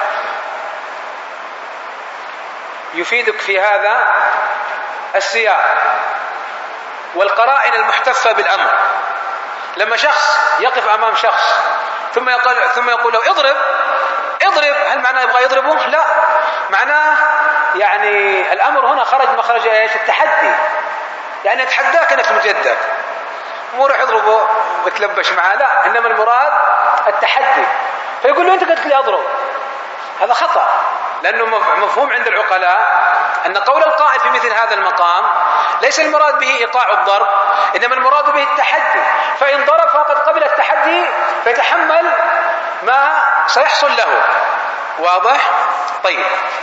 يفيدك في هذا السياق والقرائن المحتفة بالأمر. لما شخص يقف أمام شخص ثم يقول ثم يقول له اضرب اضرب، هل معناه يبغى يضربه؟ لا، معناه يعني الأمر هنا خرج مخرج ايش؟ التحدي، يعني اتحداك انك تمجدك، مو روح اضربه وتلبش معاه، لا، انما المراد التحدي، فيقول له أنت قلت لي أضرب، هذا خطأ، لأنه مفهوم عند العقلاء أن قول القائل في مثل هذا المقام ليس المراد به إيقاع الضرب، إنما المراد به التحدي، فإن ضرب فقد قبل التحدي فيتحمل ما سيحصل له. واضح؟ طيب،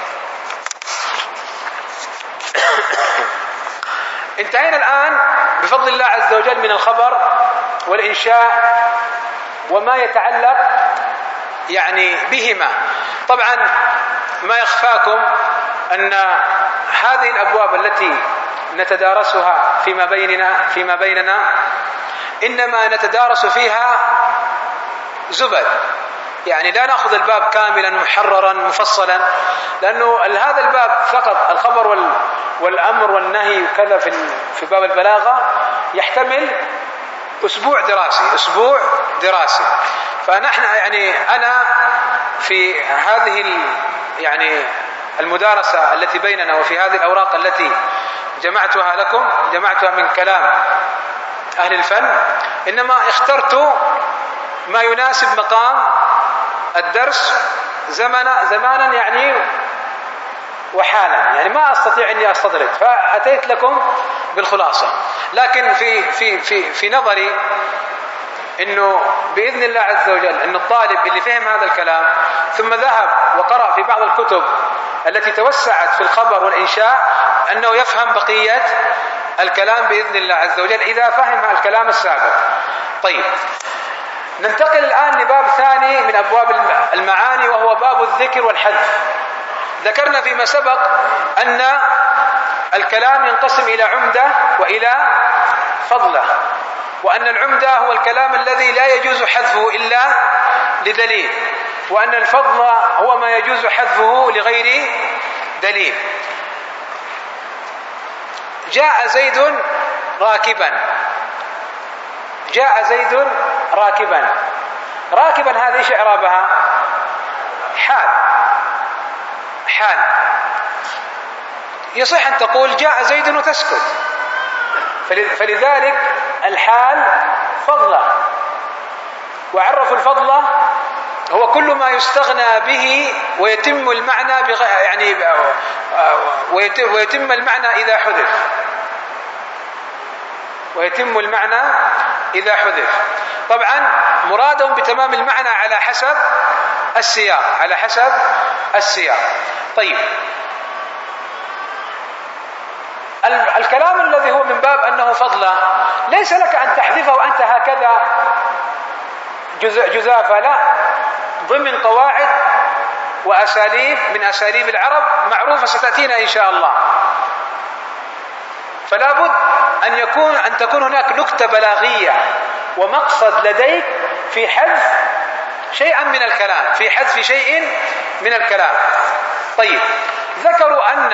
انتهينا الآن بفضل الله عز وجل من الخبر والإنشاء وما يتعلق يعني بهما. طبعا ما يخفاكم أن هذه الأبواب التي نتدارسها فيما بيننا فيما بيننا إنما نتدارس فيها زبد، يعني لا نأخذ الباب كاملا محررا مفصلا، لأنه هذا الباب فقط الخبر والأمر والنهي وكذا في في باب البلاغة يحتمل أسبوع دراسي أسبوع دراسي فنحن يعني أنا في هذه يعني المدارسة التي بيننا وفي هذه الأوراق التي جمعتها لكم جمعتها من كلام أهل الفن، إنما اخترت ما يناسب مقام الدرس زمنا زمانا يعني وحالا، يعني ما أستطيع أني أستطرد، فأتيت لكم بالخلاصة. لكن في في في في نظري إنه بإذن الله عز وجل أن الطالب اللي فهم هذا الكلام ثم ذهب وقرأ في بعض الكتب التي توسعت في الخبر والإنشاء أنه يفهم بقية الكلام بإذن الله عز وجل إذا فهم الكلام السابق. طيب، ننتقل الآن لباب ثاني من أبواب المعاني وهو باب الذكر والحذف. ذكرنا فيما سبق أن الكلام ينقسم إلى عمدة وإلى فضلة، وأن العمدة هو الكلام الذي لا يجوز حذفه إلا لدليل، وأن الفضل هو ما يجوز حذفه لغير دليل. جاء زيد راكبا جاء زيد راكبا راكبا هذه ايش اعرابها؟ حال حال يصح أن تقول جاء زيد وتسكت، فلذلك الحال فضلة. وعرفوا الفضلة هو كل ما يستغنى به ويتم المعنى بغ... يعني ويتم... ويتم المعنى إذا حذف ويتم المعنى إذا حذف. طبعا مرادهم بتمام المعنى على حسب السياق على حسب السياق. طيب، الكلام الذي هو من باب أنه فضلة ليس لك أن تحذفه أنت هكذا جزافة، لا، ضمن قواعد وأساليب من أساليب العرب معروفة ستأتينا إن شاء الله. فلا بد أن يكون أن تكون هناك نكتة بلاغية ومقصد لديك في حذف شيئا من الكلام في حذف شيء من الكلام. طيب، ذكروا أن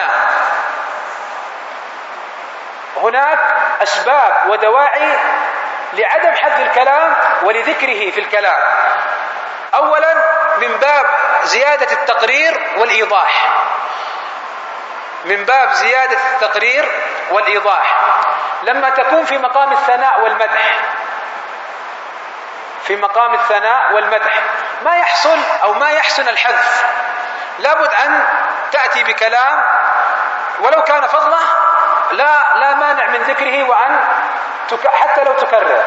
هناك أسباب ودواعي لعدم حذف الكلام ولذكره في الكلام. أولا من باب زيادة التقرير والإيضاح من باب زيادة التقرير والإيضاح لما تكون في مقام الثناء والمدح في مقام الثناء والمدح ما يحصل أو ما يحسن الحذف، لابد أن تأتي بكلام ولو كان فضله لا لا مانع من ذكره وأن حتى لو تكرر.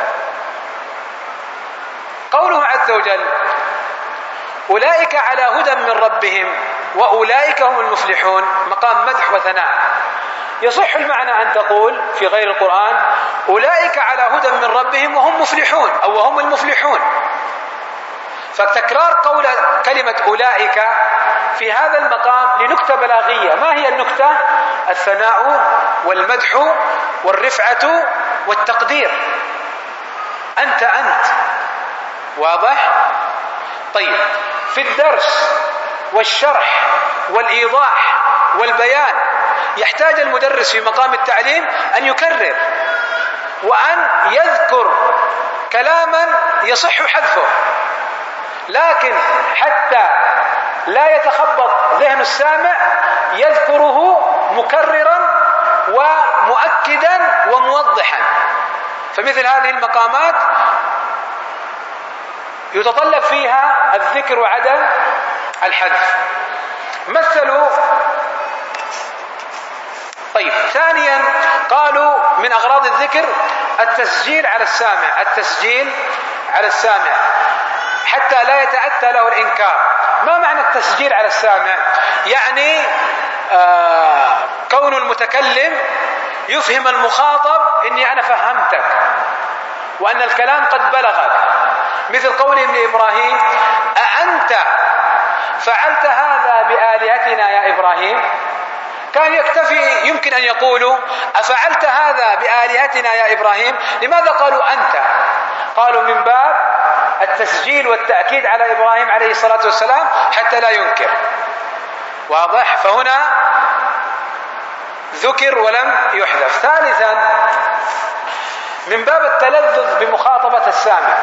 قوله عز وجل أولئك على هدى من ربهم وأولئك هم المفلحون، مقام مدح وثناء. يصح المعنى أن تقول في غير القرآن أولئك على هدى من ربهم وهم مفلحون أو وهم المفلحون، فتكرار قول كلمة أولئك في هذا المقام لنكتة بلاغية. ما هي النكتة؟ الثناء والمدح والرفعة والتقدير. أنت أنت واضح؟ طيب، في الدرس والشرح والإيضاح والبيان يحتاج المدرس في مقام التعليم أن يكرر وأن يذكر كلاما يصح حذفه، لكن حتى لا يتخبط ذهن السامع يذكره مكررا ومؤكدا وموضحا. فمثل هذه المقامات يتطلب فيها الذكر وعدم الحذف. مثلوا. طيب، ثانيا قالوا من أغراض الذكر التسجيل على السامع، التسجيل على السامع حتى لا يتأتى له الإنكار. ما معنى التسجيل على السامع؟ يعني آه كون المتكلم يفهم المخاطب إني أنا فهمتك وأن الكلام قد بلغك، مثل قول ابن إبراهيم: أأنت فعلت هذا بآلهتنا يا إبراهيم؟ كان يكتفي يمكن أن يقولوا: أفعلت هذا بآلهتنا يا إبراهيم؟ لماذا قالوا أنت؟ قالوا من باب التسجيل والتأكيد على إبراهيم عليه الصلاة والسلام حتى لا ينكر. واضح؟ فهنا ذكر ولم يحذف. ثالثا من باب التلذذ بمخاطبة السامع،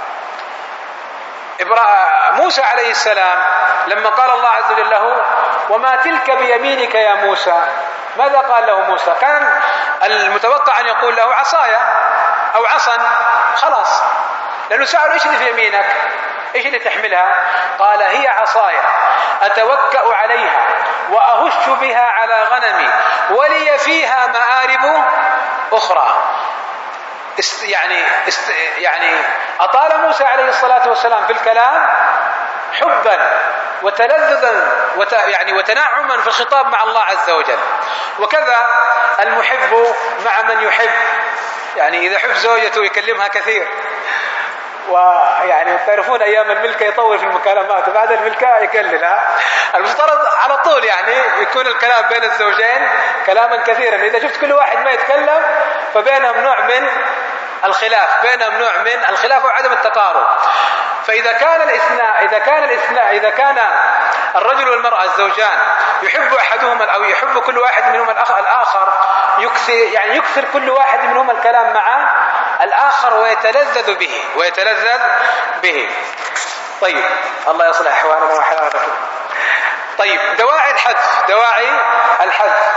موسى عليه السلام لما قال الله عز وجل له: وما تلك بيمينك يا موسى، ماذا قال له موسى؟ كان المتوقع أن يقول له: عصايا أو عصا، خلاص، لأنه سأل: إيش اللي في يمينك؟ إيش اللي تحملها؟ قال: هي عصايا أتوكأ عليها وأهش بها على غنمي ولي فيها مآرب أخرى. است يعني است يعني أطال موسى عليه الصلاة والسلام في الكلام حبا وتلذذا وت يعني وتنعما في الخطاب مع الله عز وجل. وكذا المحب مع من يحب، يعني إذا حب زوجته يكلمها كثير، ويعني تعرفون أيام الملكة يطول في المكالمات وبعد الملكة يكللها. المفترض على طول يعني يكون الكلام بين الزوجين كلاما كثيرا. إذا شفت كل واحد ما يتكلم فبينهم نوع من الخلاف، بينهم نوع من الخلاف وعدم التقارب. فإذا كان الإثناء إذا كان الإثناء إذا كان الرجل والمرأة الزوجان يحب أحدهما أو يحب كل واحد منهما الآخر، يكثر يعني يكثر كل واحد منهما الكلام مع الآخر ويتلذذ به ويتلذذ به. طيب، الله يصلح أحوالنا وحالكم. طيب، دواعي الحذف، دواعي الحذف.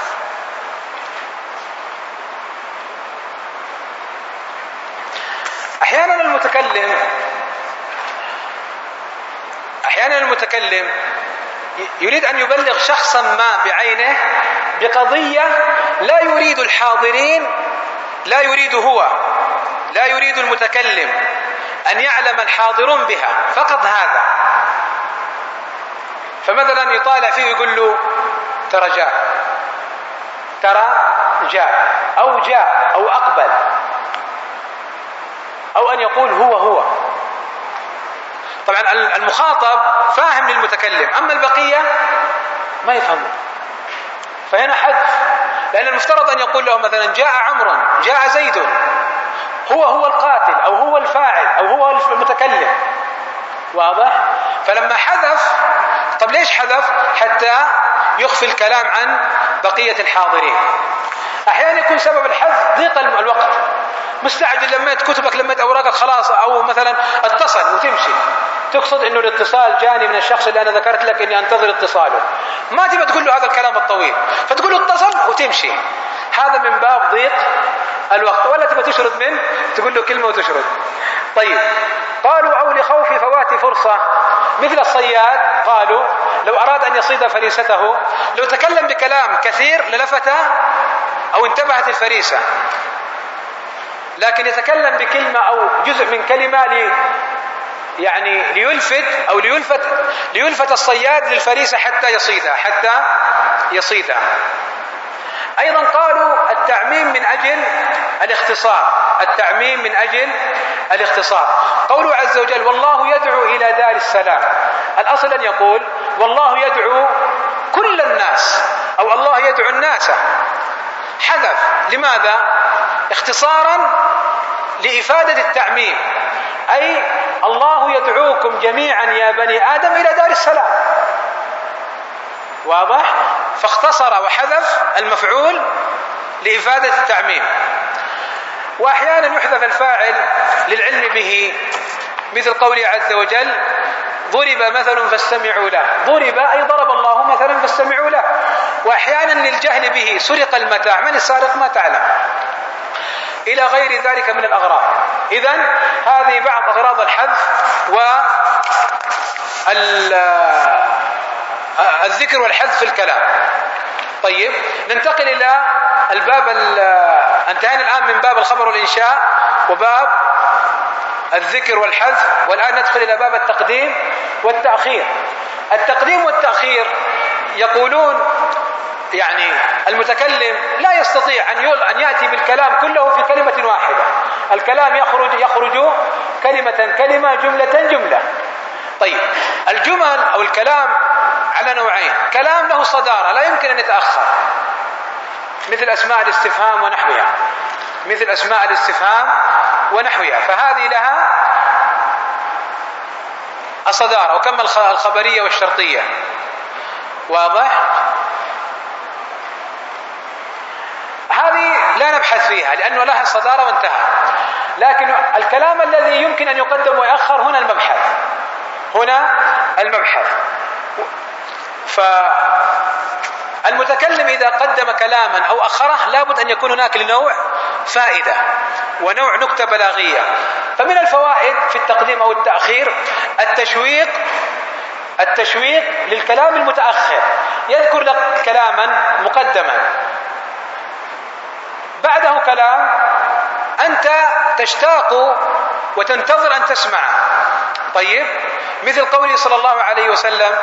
أحيانا المتكلم أحيانا المتكلم يريد أن يبلغ شخصا ما بعينه بقضية لا يريد الحاضرين، لا يريد هو لا يريد المتكلم أن يعلم الحاضرون بها، فقط هذا. فمثلا يطالع فيه ويقول له: ترى جاء، ترى جاء، أو جاء، أو أقبل، أو أن يقول هو هو. طبعا المخاطب فاهم للمتكلم، أما البقية ما يفهمون، فهنا حذف. لأن المفترض أن يقول له مثلا: جاء عمرو، جاء زيد، هو هو القاتل أو هو الفاعل أو هو المتكلم. واضح؟ فلما حذف، طب ليش حذف؟ حتى يخفي الكلام عن بقية الحاضرين. أحيانا يكون سبب الحذف ضيق الوقت، مستعجل، لميت كتبك، لميت أوراقك، خلاص، أو مثلا اتصل وتمشي، تقصد إنه الاتصال جاني من الشخص اللي أنا ذكرت لك إني أنتظر اتصاله، ما تبى تقول له هذا الكلام الطويل، فتقول له اتصل وتمشي. هذا من باب ضيق الوقت. ولا تبى تشرد منه، تقول له كلمة وتشرد. طيب، قالوا: أو لخوف فوات فرصة، مثل الصياد. قالوا: لو أراد أن يصيد فريسته، لو تكلم بكلام كثير للفت أو انتبهت الفريسة، لكن يتكلم بكلمة أو جزء من كلمة لي يعني ليلفت أو ليلفت ليلفت الصياد للفريسة حتى يصيدها حتى يصيدها. أيضا قالوا: التعميم من أجل الاختصار، التعميم من أجل الاختصار. قوله عز وجل: والله يدعو إلى دار السلام، الأصل أن يقول: والله يدعو كل الناس، أو الله يدعو الناس. حذف، لماذا؟ اختصارا لإفادة التعميم، أي الله يدعوكم جميعا يا بني آدم إلى دار السلام. واضح؟ فاختصر وحذف المفعول لإفادة التعميم. وأحيانا يحذف الفاعل للعلم به، مثل قوله عز وجل: ضرب مثل فاستمعوا له، ضرب أي ضرب الله مثلا فاستمعوا له. وأحيانا للجهل به، سرق المتاع، من السارق ما تعلم. إلى غير ذلك من الأغراض. إذن هذه بعض أغراض الحذف والذكر والحذف في الكلام. طيب ننتقل إلى الباب. انتهينا الآن من باب الخبر والإنشاء وباب الذكر والحذف، والآن ندخل إلى باب التقديم والتأخير. التقديم والتأخير يقولون يعني المتكلم لا يستطيع أن أن يأتي بالكلام كله في كلمة واحدة. الكلام يخرج يخرج كلمة كلمة جملة جملة. طيب الجمل أو الكلام على نوعين: كلام له صدارة لا يمكن أن يتأخر، مثل أسماء الاستفهام ونحوها مثل أسماء الاستفهام ونحوها فهذه لها الصدارة، وكما الخبرية والشرطية. واضح؟ هذه لا نبحث فيها لأنه لها الصدارة وانتهى. لكن الكلام الذي يمكن أن يقدم ويأخر هنا المبحث هنا المبحث فالمتكلم إذا قدم كلاما أو أخره لابد أن يكون هناك لنوع فائدة ونوع نكتة بلاغية. فمن الفوائد في التقديم أو التأخير التشويق التشويق للكلام المتأخر. يذكر لك كلاما مقدما بعده كلام أنت تشتاق وتنتظر أن تسمعه. طيب مثل قوله صلى الله عليه وسلم: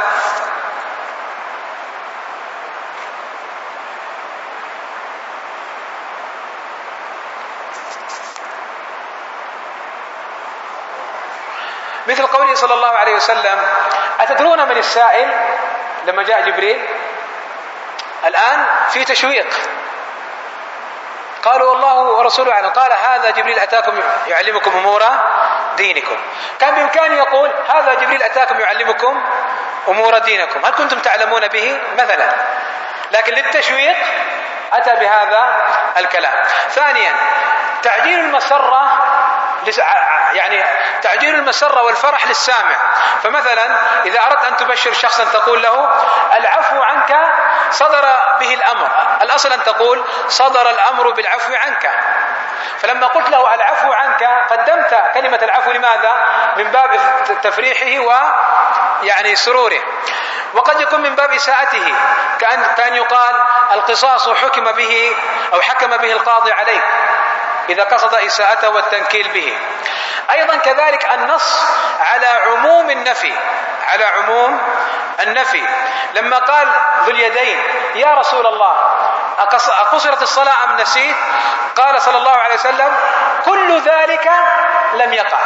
مثل قوله صلى الله عليه وسلم: أتدرون من السائل؟ لما جاء جبريل. الآن في تشويق، قالوا الله ورسوله أعلم. قال: هذا جبريل أتاكم يعلمكم أمور دينكم. كان بإمكانه يقول: هذا جبريل أتاكم يعلمكم أمور دينكم، هل كنتم تعلمون به مثلا؟ لكن للتشويق أتى بهذا الكلام. ثانيا تعجيل المسرة، يعني تعجيل المسرة والفرح للسامع. فمثلا إذا أردت أن تبشر شخصا تقول له: العفو عنك صدر به الأمر. الأصل أن تقول: صدر الأمر بالعفو عنك. فلما قلت له العفو عنك قدمت كلمة العفو. لماذا؟ من باب تفريحه ويعني سروره. وقد يكون من باب إساءته، كأن كان يقال: القصاص حكم به أو حكم به القاضي عليك، إذا قصد إساءته والتنكيل به. أيضا كذلك النص على عموم النفي على عموم النفي لما قال ذو اليدين: يا رسول الله أقصرت الصلاة أم نسيت؟ قال صلى الله عليه وسلم: كل ذلك لم يقع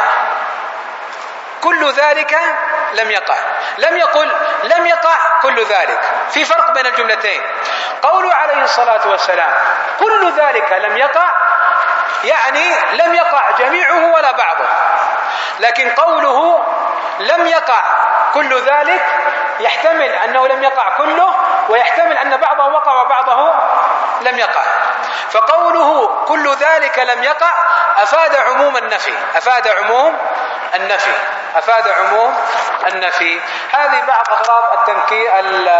كل ذلك لم يقع لم يقل لم يقع كل ذلك. في فرق بين الجملتين. قوله عليه الصلاة والسلام كل ذلك لم يقع يعني لم يقع جميعه ولا بعضه، لكن قوله لم يقع كل ذلك يحتمل أنه لم يقع كله، ويحتمل أن بعضه وقع وبعضه لم يقع. فقوله كل ذلك لم يقع أفاد عموم النفي أفاد عموم النفي أفاد عموم النفي. هذه بعض أغراض التنكير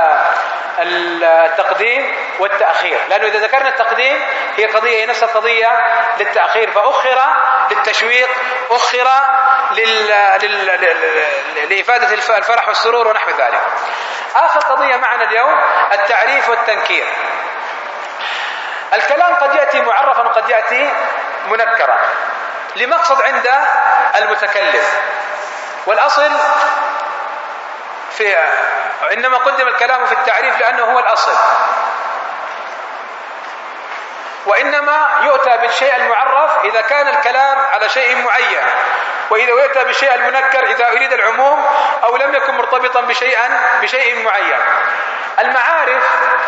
التقديم والتأخير، لأنه إذا ذكرنا التقديم هي قضية نفس القضية للتأخير، فأخر للتشويق، أخر لل... لل... لإفادة الفرح والسرور ونحو ذلك. آخر قضية معنا اليوم التعريف والتنكير. الكلام قد يأتي معرفا وقد يأتي منكرا لمقصد عند المتكلم، والأصل في إنما قدم الكلام في التعريف لأنه هو الأصل، وإنما يؤتى بالشيء المعرف إذا كان الكلام على شيء معين، وإذا يؤتى بالشيء المنكر إذا أريد العموم أو لم يكن مرتبطا بشيء بشيء معين. المعارف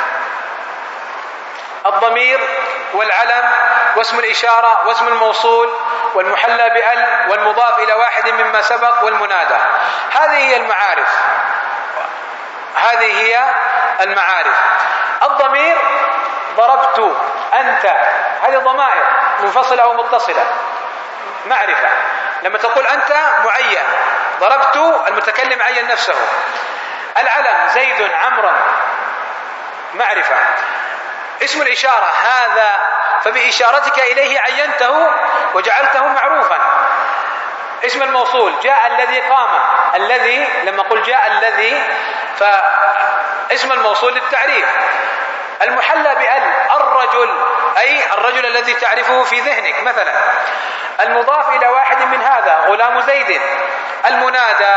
الضمير والعلم واسم الإشارة واسم الموصول والمحلى بأل والمضاف إلى واحد مما سبق والمنادى، هذه هي المعارف هذه هي المعارف. الضمير ضربت أنت، هذه ضمائر منفصلة أو متصلة معرفة. لما تقول أنت معين، ضربت المتكلم عين نفسه. العلم زيد عمرا معرفة. اسم الإشارة هذا، فبإشارتك إليه عينته وجعلته معروفا. اسم الموصول جاء الذي قام، الذي لما قل جاء الذي فاسم الموصول للتعريف. المحلى بأل الرجل، أي الرجل الذي تعرفه في ذهنك مثلا. المضاف إلى واحد من هذا غلام زيد. المنادى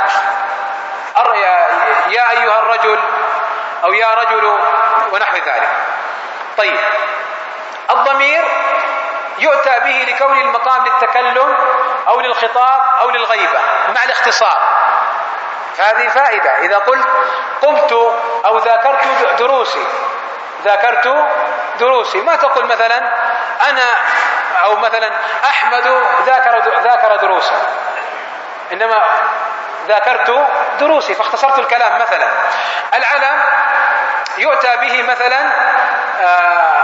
يا أيها الرجل أو يا رجل ونحو ذلك. طيب، الضمير يؤتى به لكون المقام للتكلم أو للخطاب أو للغيبة مع الاختصار. فهذه فائدة. إذا قلت قمت أو ذاكرت دروسي، ذاكرت دروسي، ما تقول مثلا أنا أو مثلا أحمد ذاكر ذاكر دروسا، إنما ذاكرت دروسي فاختصرت الكلام مثلا. العلم يؤتى به مثلا آه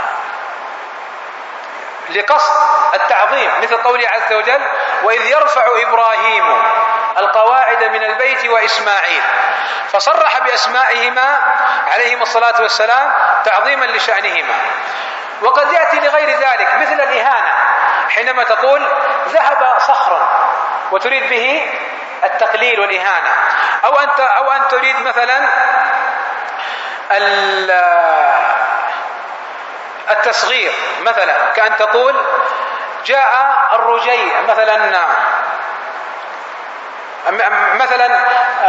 لقصد التعظيم، مثل قوله عز وجل وإذ يرفع إبراهيم القواعد من البيت وإسماعيل، فصرح بأسمائهما عليهم الصلاة والسلام تعظيما لشأنهما. وقد يأتي لغير ذلك مثل الإهانة، حينما تقول ذهب صخر وتريد به التقليل والإهانة، أو أنت أو أن تريد مثلا التصغير مثلا، كأن تقول جاء الرجي مثلا مثلا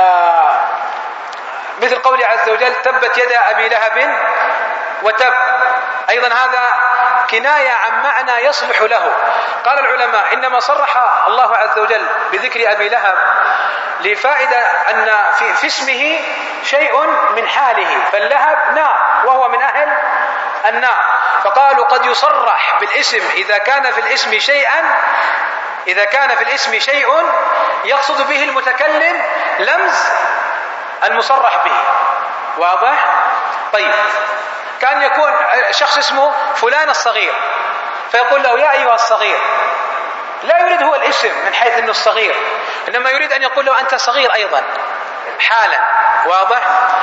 مثل قوله عز وجل تبت يدا أبي لهب وتب. أيضا هذا كناية عن معنى يصلح له. قال العلماء إنما صرح الله عز وجل بذكر أبي لهب لفائدة أن في, في اسمه شيء من حاله، فاللهب نار وهو من أهل النار، فقالوا قد يصرح بالاسم إذا كان في الاسم شيئا إذا كان في الاسم شيء يقصد به المتكلم لمز المصرح به. واضح؟ طيب، كان يكون شخص اسمه فلان الصغير فيقول له يا أيها الصغير، لا يريد هو الاسم من حيث أنه الصغير، إنما يريد أن يقول له أنت صغير أيضا حالا. واضح؟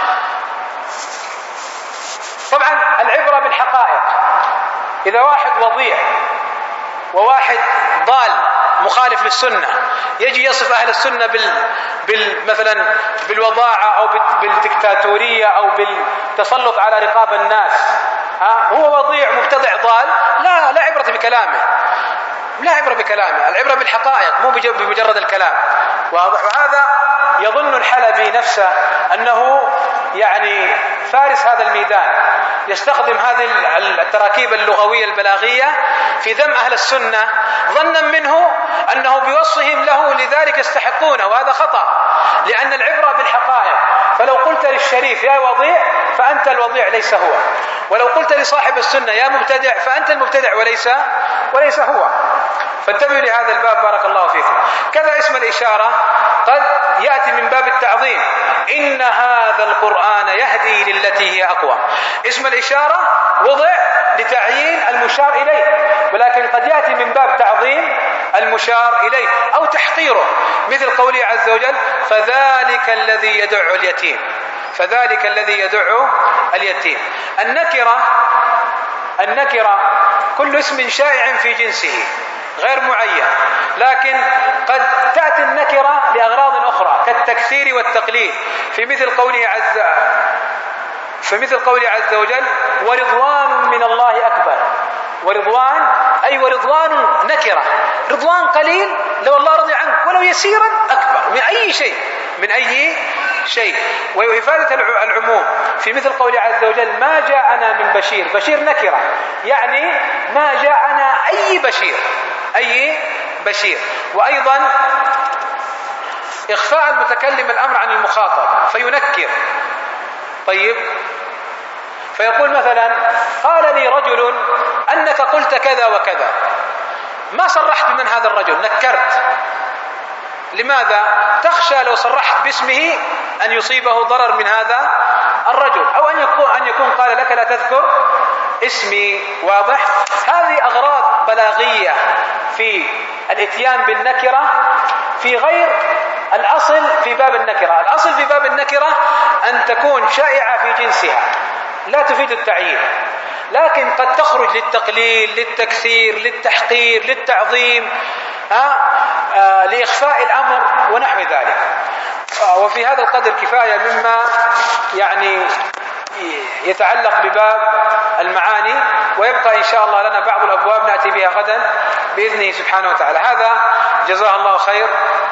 طبعا العبرة بالحقائق. إذا واحد وضيع وواحد ضال مخالف للسنة يجي يصف أهل السنة بال... بال... مثلا بالوضاعة أو بالدكتاتورية أو بالتسلط على رقاب الناس، ها هو وضيع مبتدع ضال، لا لا عبرة بكلامه، لا عبرة بكلامه، العبرة بالحقائق مو بمجرد الكلام. واضح؟ وهذا يظن الحلبي نفسه أنه يعني فارس هذا الميدان، يستخدم هذه التراكيب اللغوية البلاغية في ذم أهل السنة ظنا منه أنه بوصفهم له لذلك يستحقونه، وهذا خطأ، لأن العبرة بالحقائق. فلو قلت للشريف يا وضيع فأنت الوضيع ليس هو، ولو قلت لصاحب السنة يا مبتدع فأنت المبتدع وليس وليس هو. فانتبهوا لهذا الباب بارك الله فيكم. كذا اسم الإشارة قد يأتي من باب التعظيم، إن هذا القرآن يهدي للتي هي أقوم. اسم الإشارة وضع لتعيين المشار إليه، ولكن قد يأتي من باب تعظيم المشار إليه أو تحقيره، مثل قوله عز وجل فذلك الذي يدع اليتيم، فذلك الذي يدع اليتيم. النكرة النكرة كل اسم شائع في جنسه غير معين، لكن قد تأتي النكرة لأغراض أخرى كالتكثير والتقليل، في مثل قوله عز في مثل قوله عز وجل ورضوان من الله أكبر. ورضوان أي ورضوان نكرة، رضوان قليل لو الله رضي عنك ولو يسيرا أكبر من أي شيء من أي شيء. وإفادة العموم في مثل قوله عز وجل ما جاءنا من بشير، بشير نكرة يعني ما جاءنا أي بشير أي بشير. وأيضا إخفاء المتكلم الأمر عن المخاطب فينكر. طيب، فيقول مثلا قال لي رجل أنك قلت كذا وكذا، ما صرحت بمن هذا الرجل، نكرت. لماذا؟ تخشى لو صرحت باسمه أن يصيبه ضرر من هذا الرجل، أو أن يكون, أن يكون قال لك لا تذكر اسمي. واضح؟ هذه أغراض بلاغية في الاتيان بالنكرة في غير الأصل في باب النكرة. الأصل في باب النكرة أن تكون شائعة في جنسها، لا تفيد التعيين، لكن قد تخرج للتقليل، للتكثير، للتحقير، للتعظيم، ها آه لإخفاء الأمر ونحو ذلك. آه وفي هذا القدر كفاية مما يعني يتعلق بباب المعاني، ويبقى إن شاء الله لنا بعض الأبواب نأتي بها غدا بإذنه سبحانه وتعالى. هذا جزاه الله خير.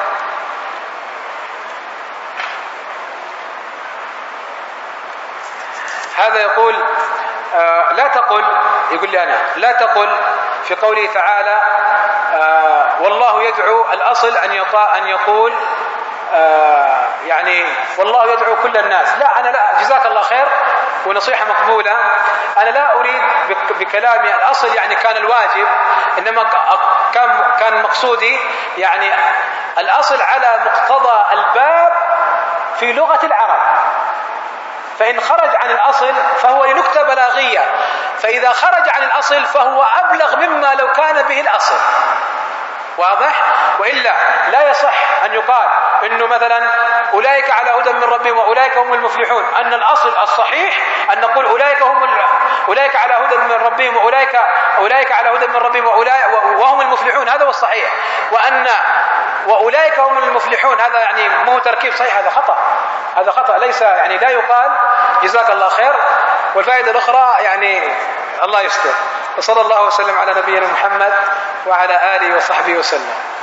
هذا يقول آه لا تقل، يقول لي أنا لا تقل في قوله تعالى آه والله يدعو، الأصل أن يطاع أن يقول آه يعني والله يدعو كل الناس. لا، أنا لا، جزاك الله خير ونصيحة مقبولة. أنا لا أريد بكلامي الأصل يعني كان الواجب، إنما كان كان مقصودي يعني الأصل على مقتضى الباب في لغة العرب، فإن خرج عن الأصل فهو لنكتة بلاغية، فإذا خرج عن الأصل فهو أبلغ مما لو كان به الأصل. واضح؟ وإلا لا يصح أن يقال إنه مثلا أولئك على هدى من ربهم وأولئك هم المفلحون، أن الأصل الصحيح أن نقول أولئك هم أولئك على هدى من ربهم وأولئك أولئك على هدى من ربهم وأولئك وهم المفلحون، هذا هو الصحيح. وأن وأولئك هم المفلحون هذا يعني مو تركيب صحيح، هذا خطأ، هذا خطأ، ليس يعني لا يقال. جزاك الله خير. والفائدة الأخرى يعني الله يستر. وصلى الله وسلم على نبينا محمد وعلى آله وصحبه وسلم.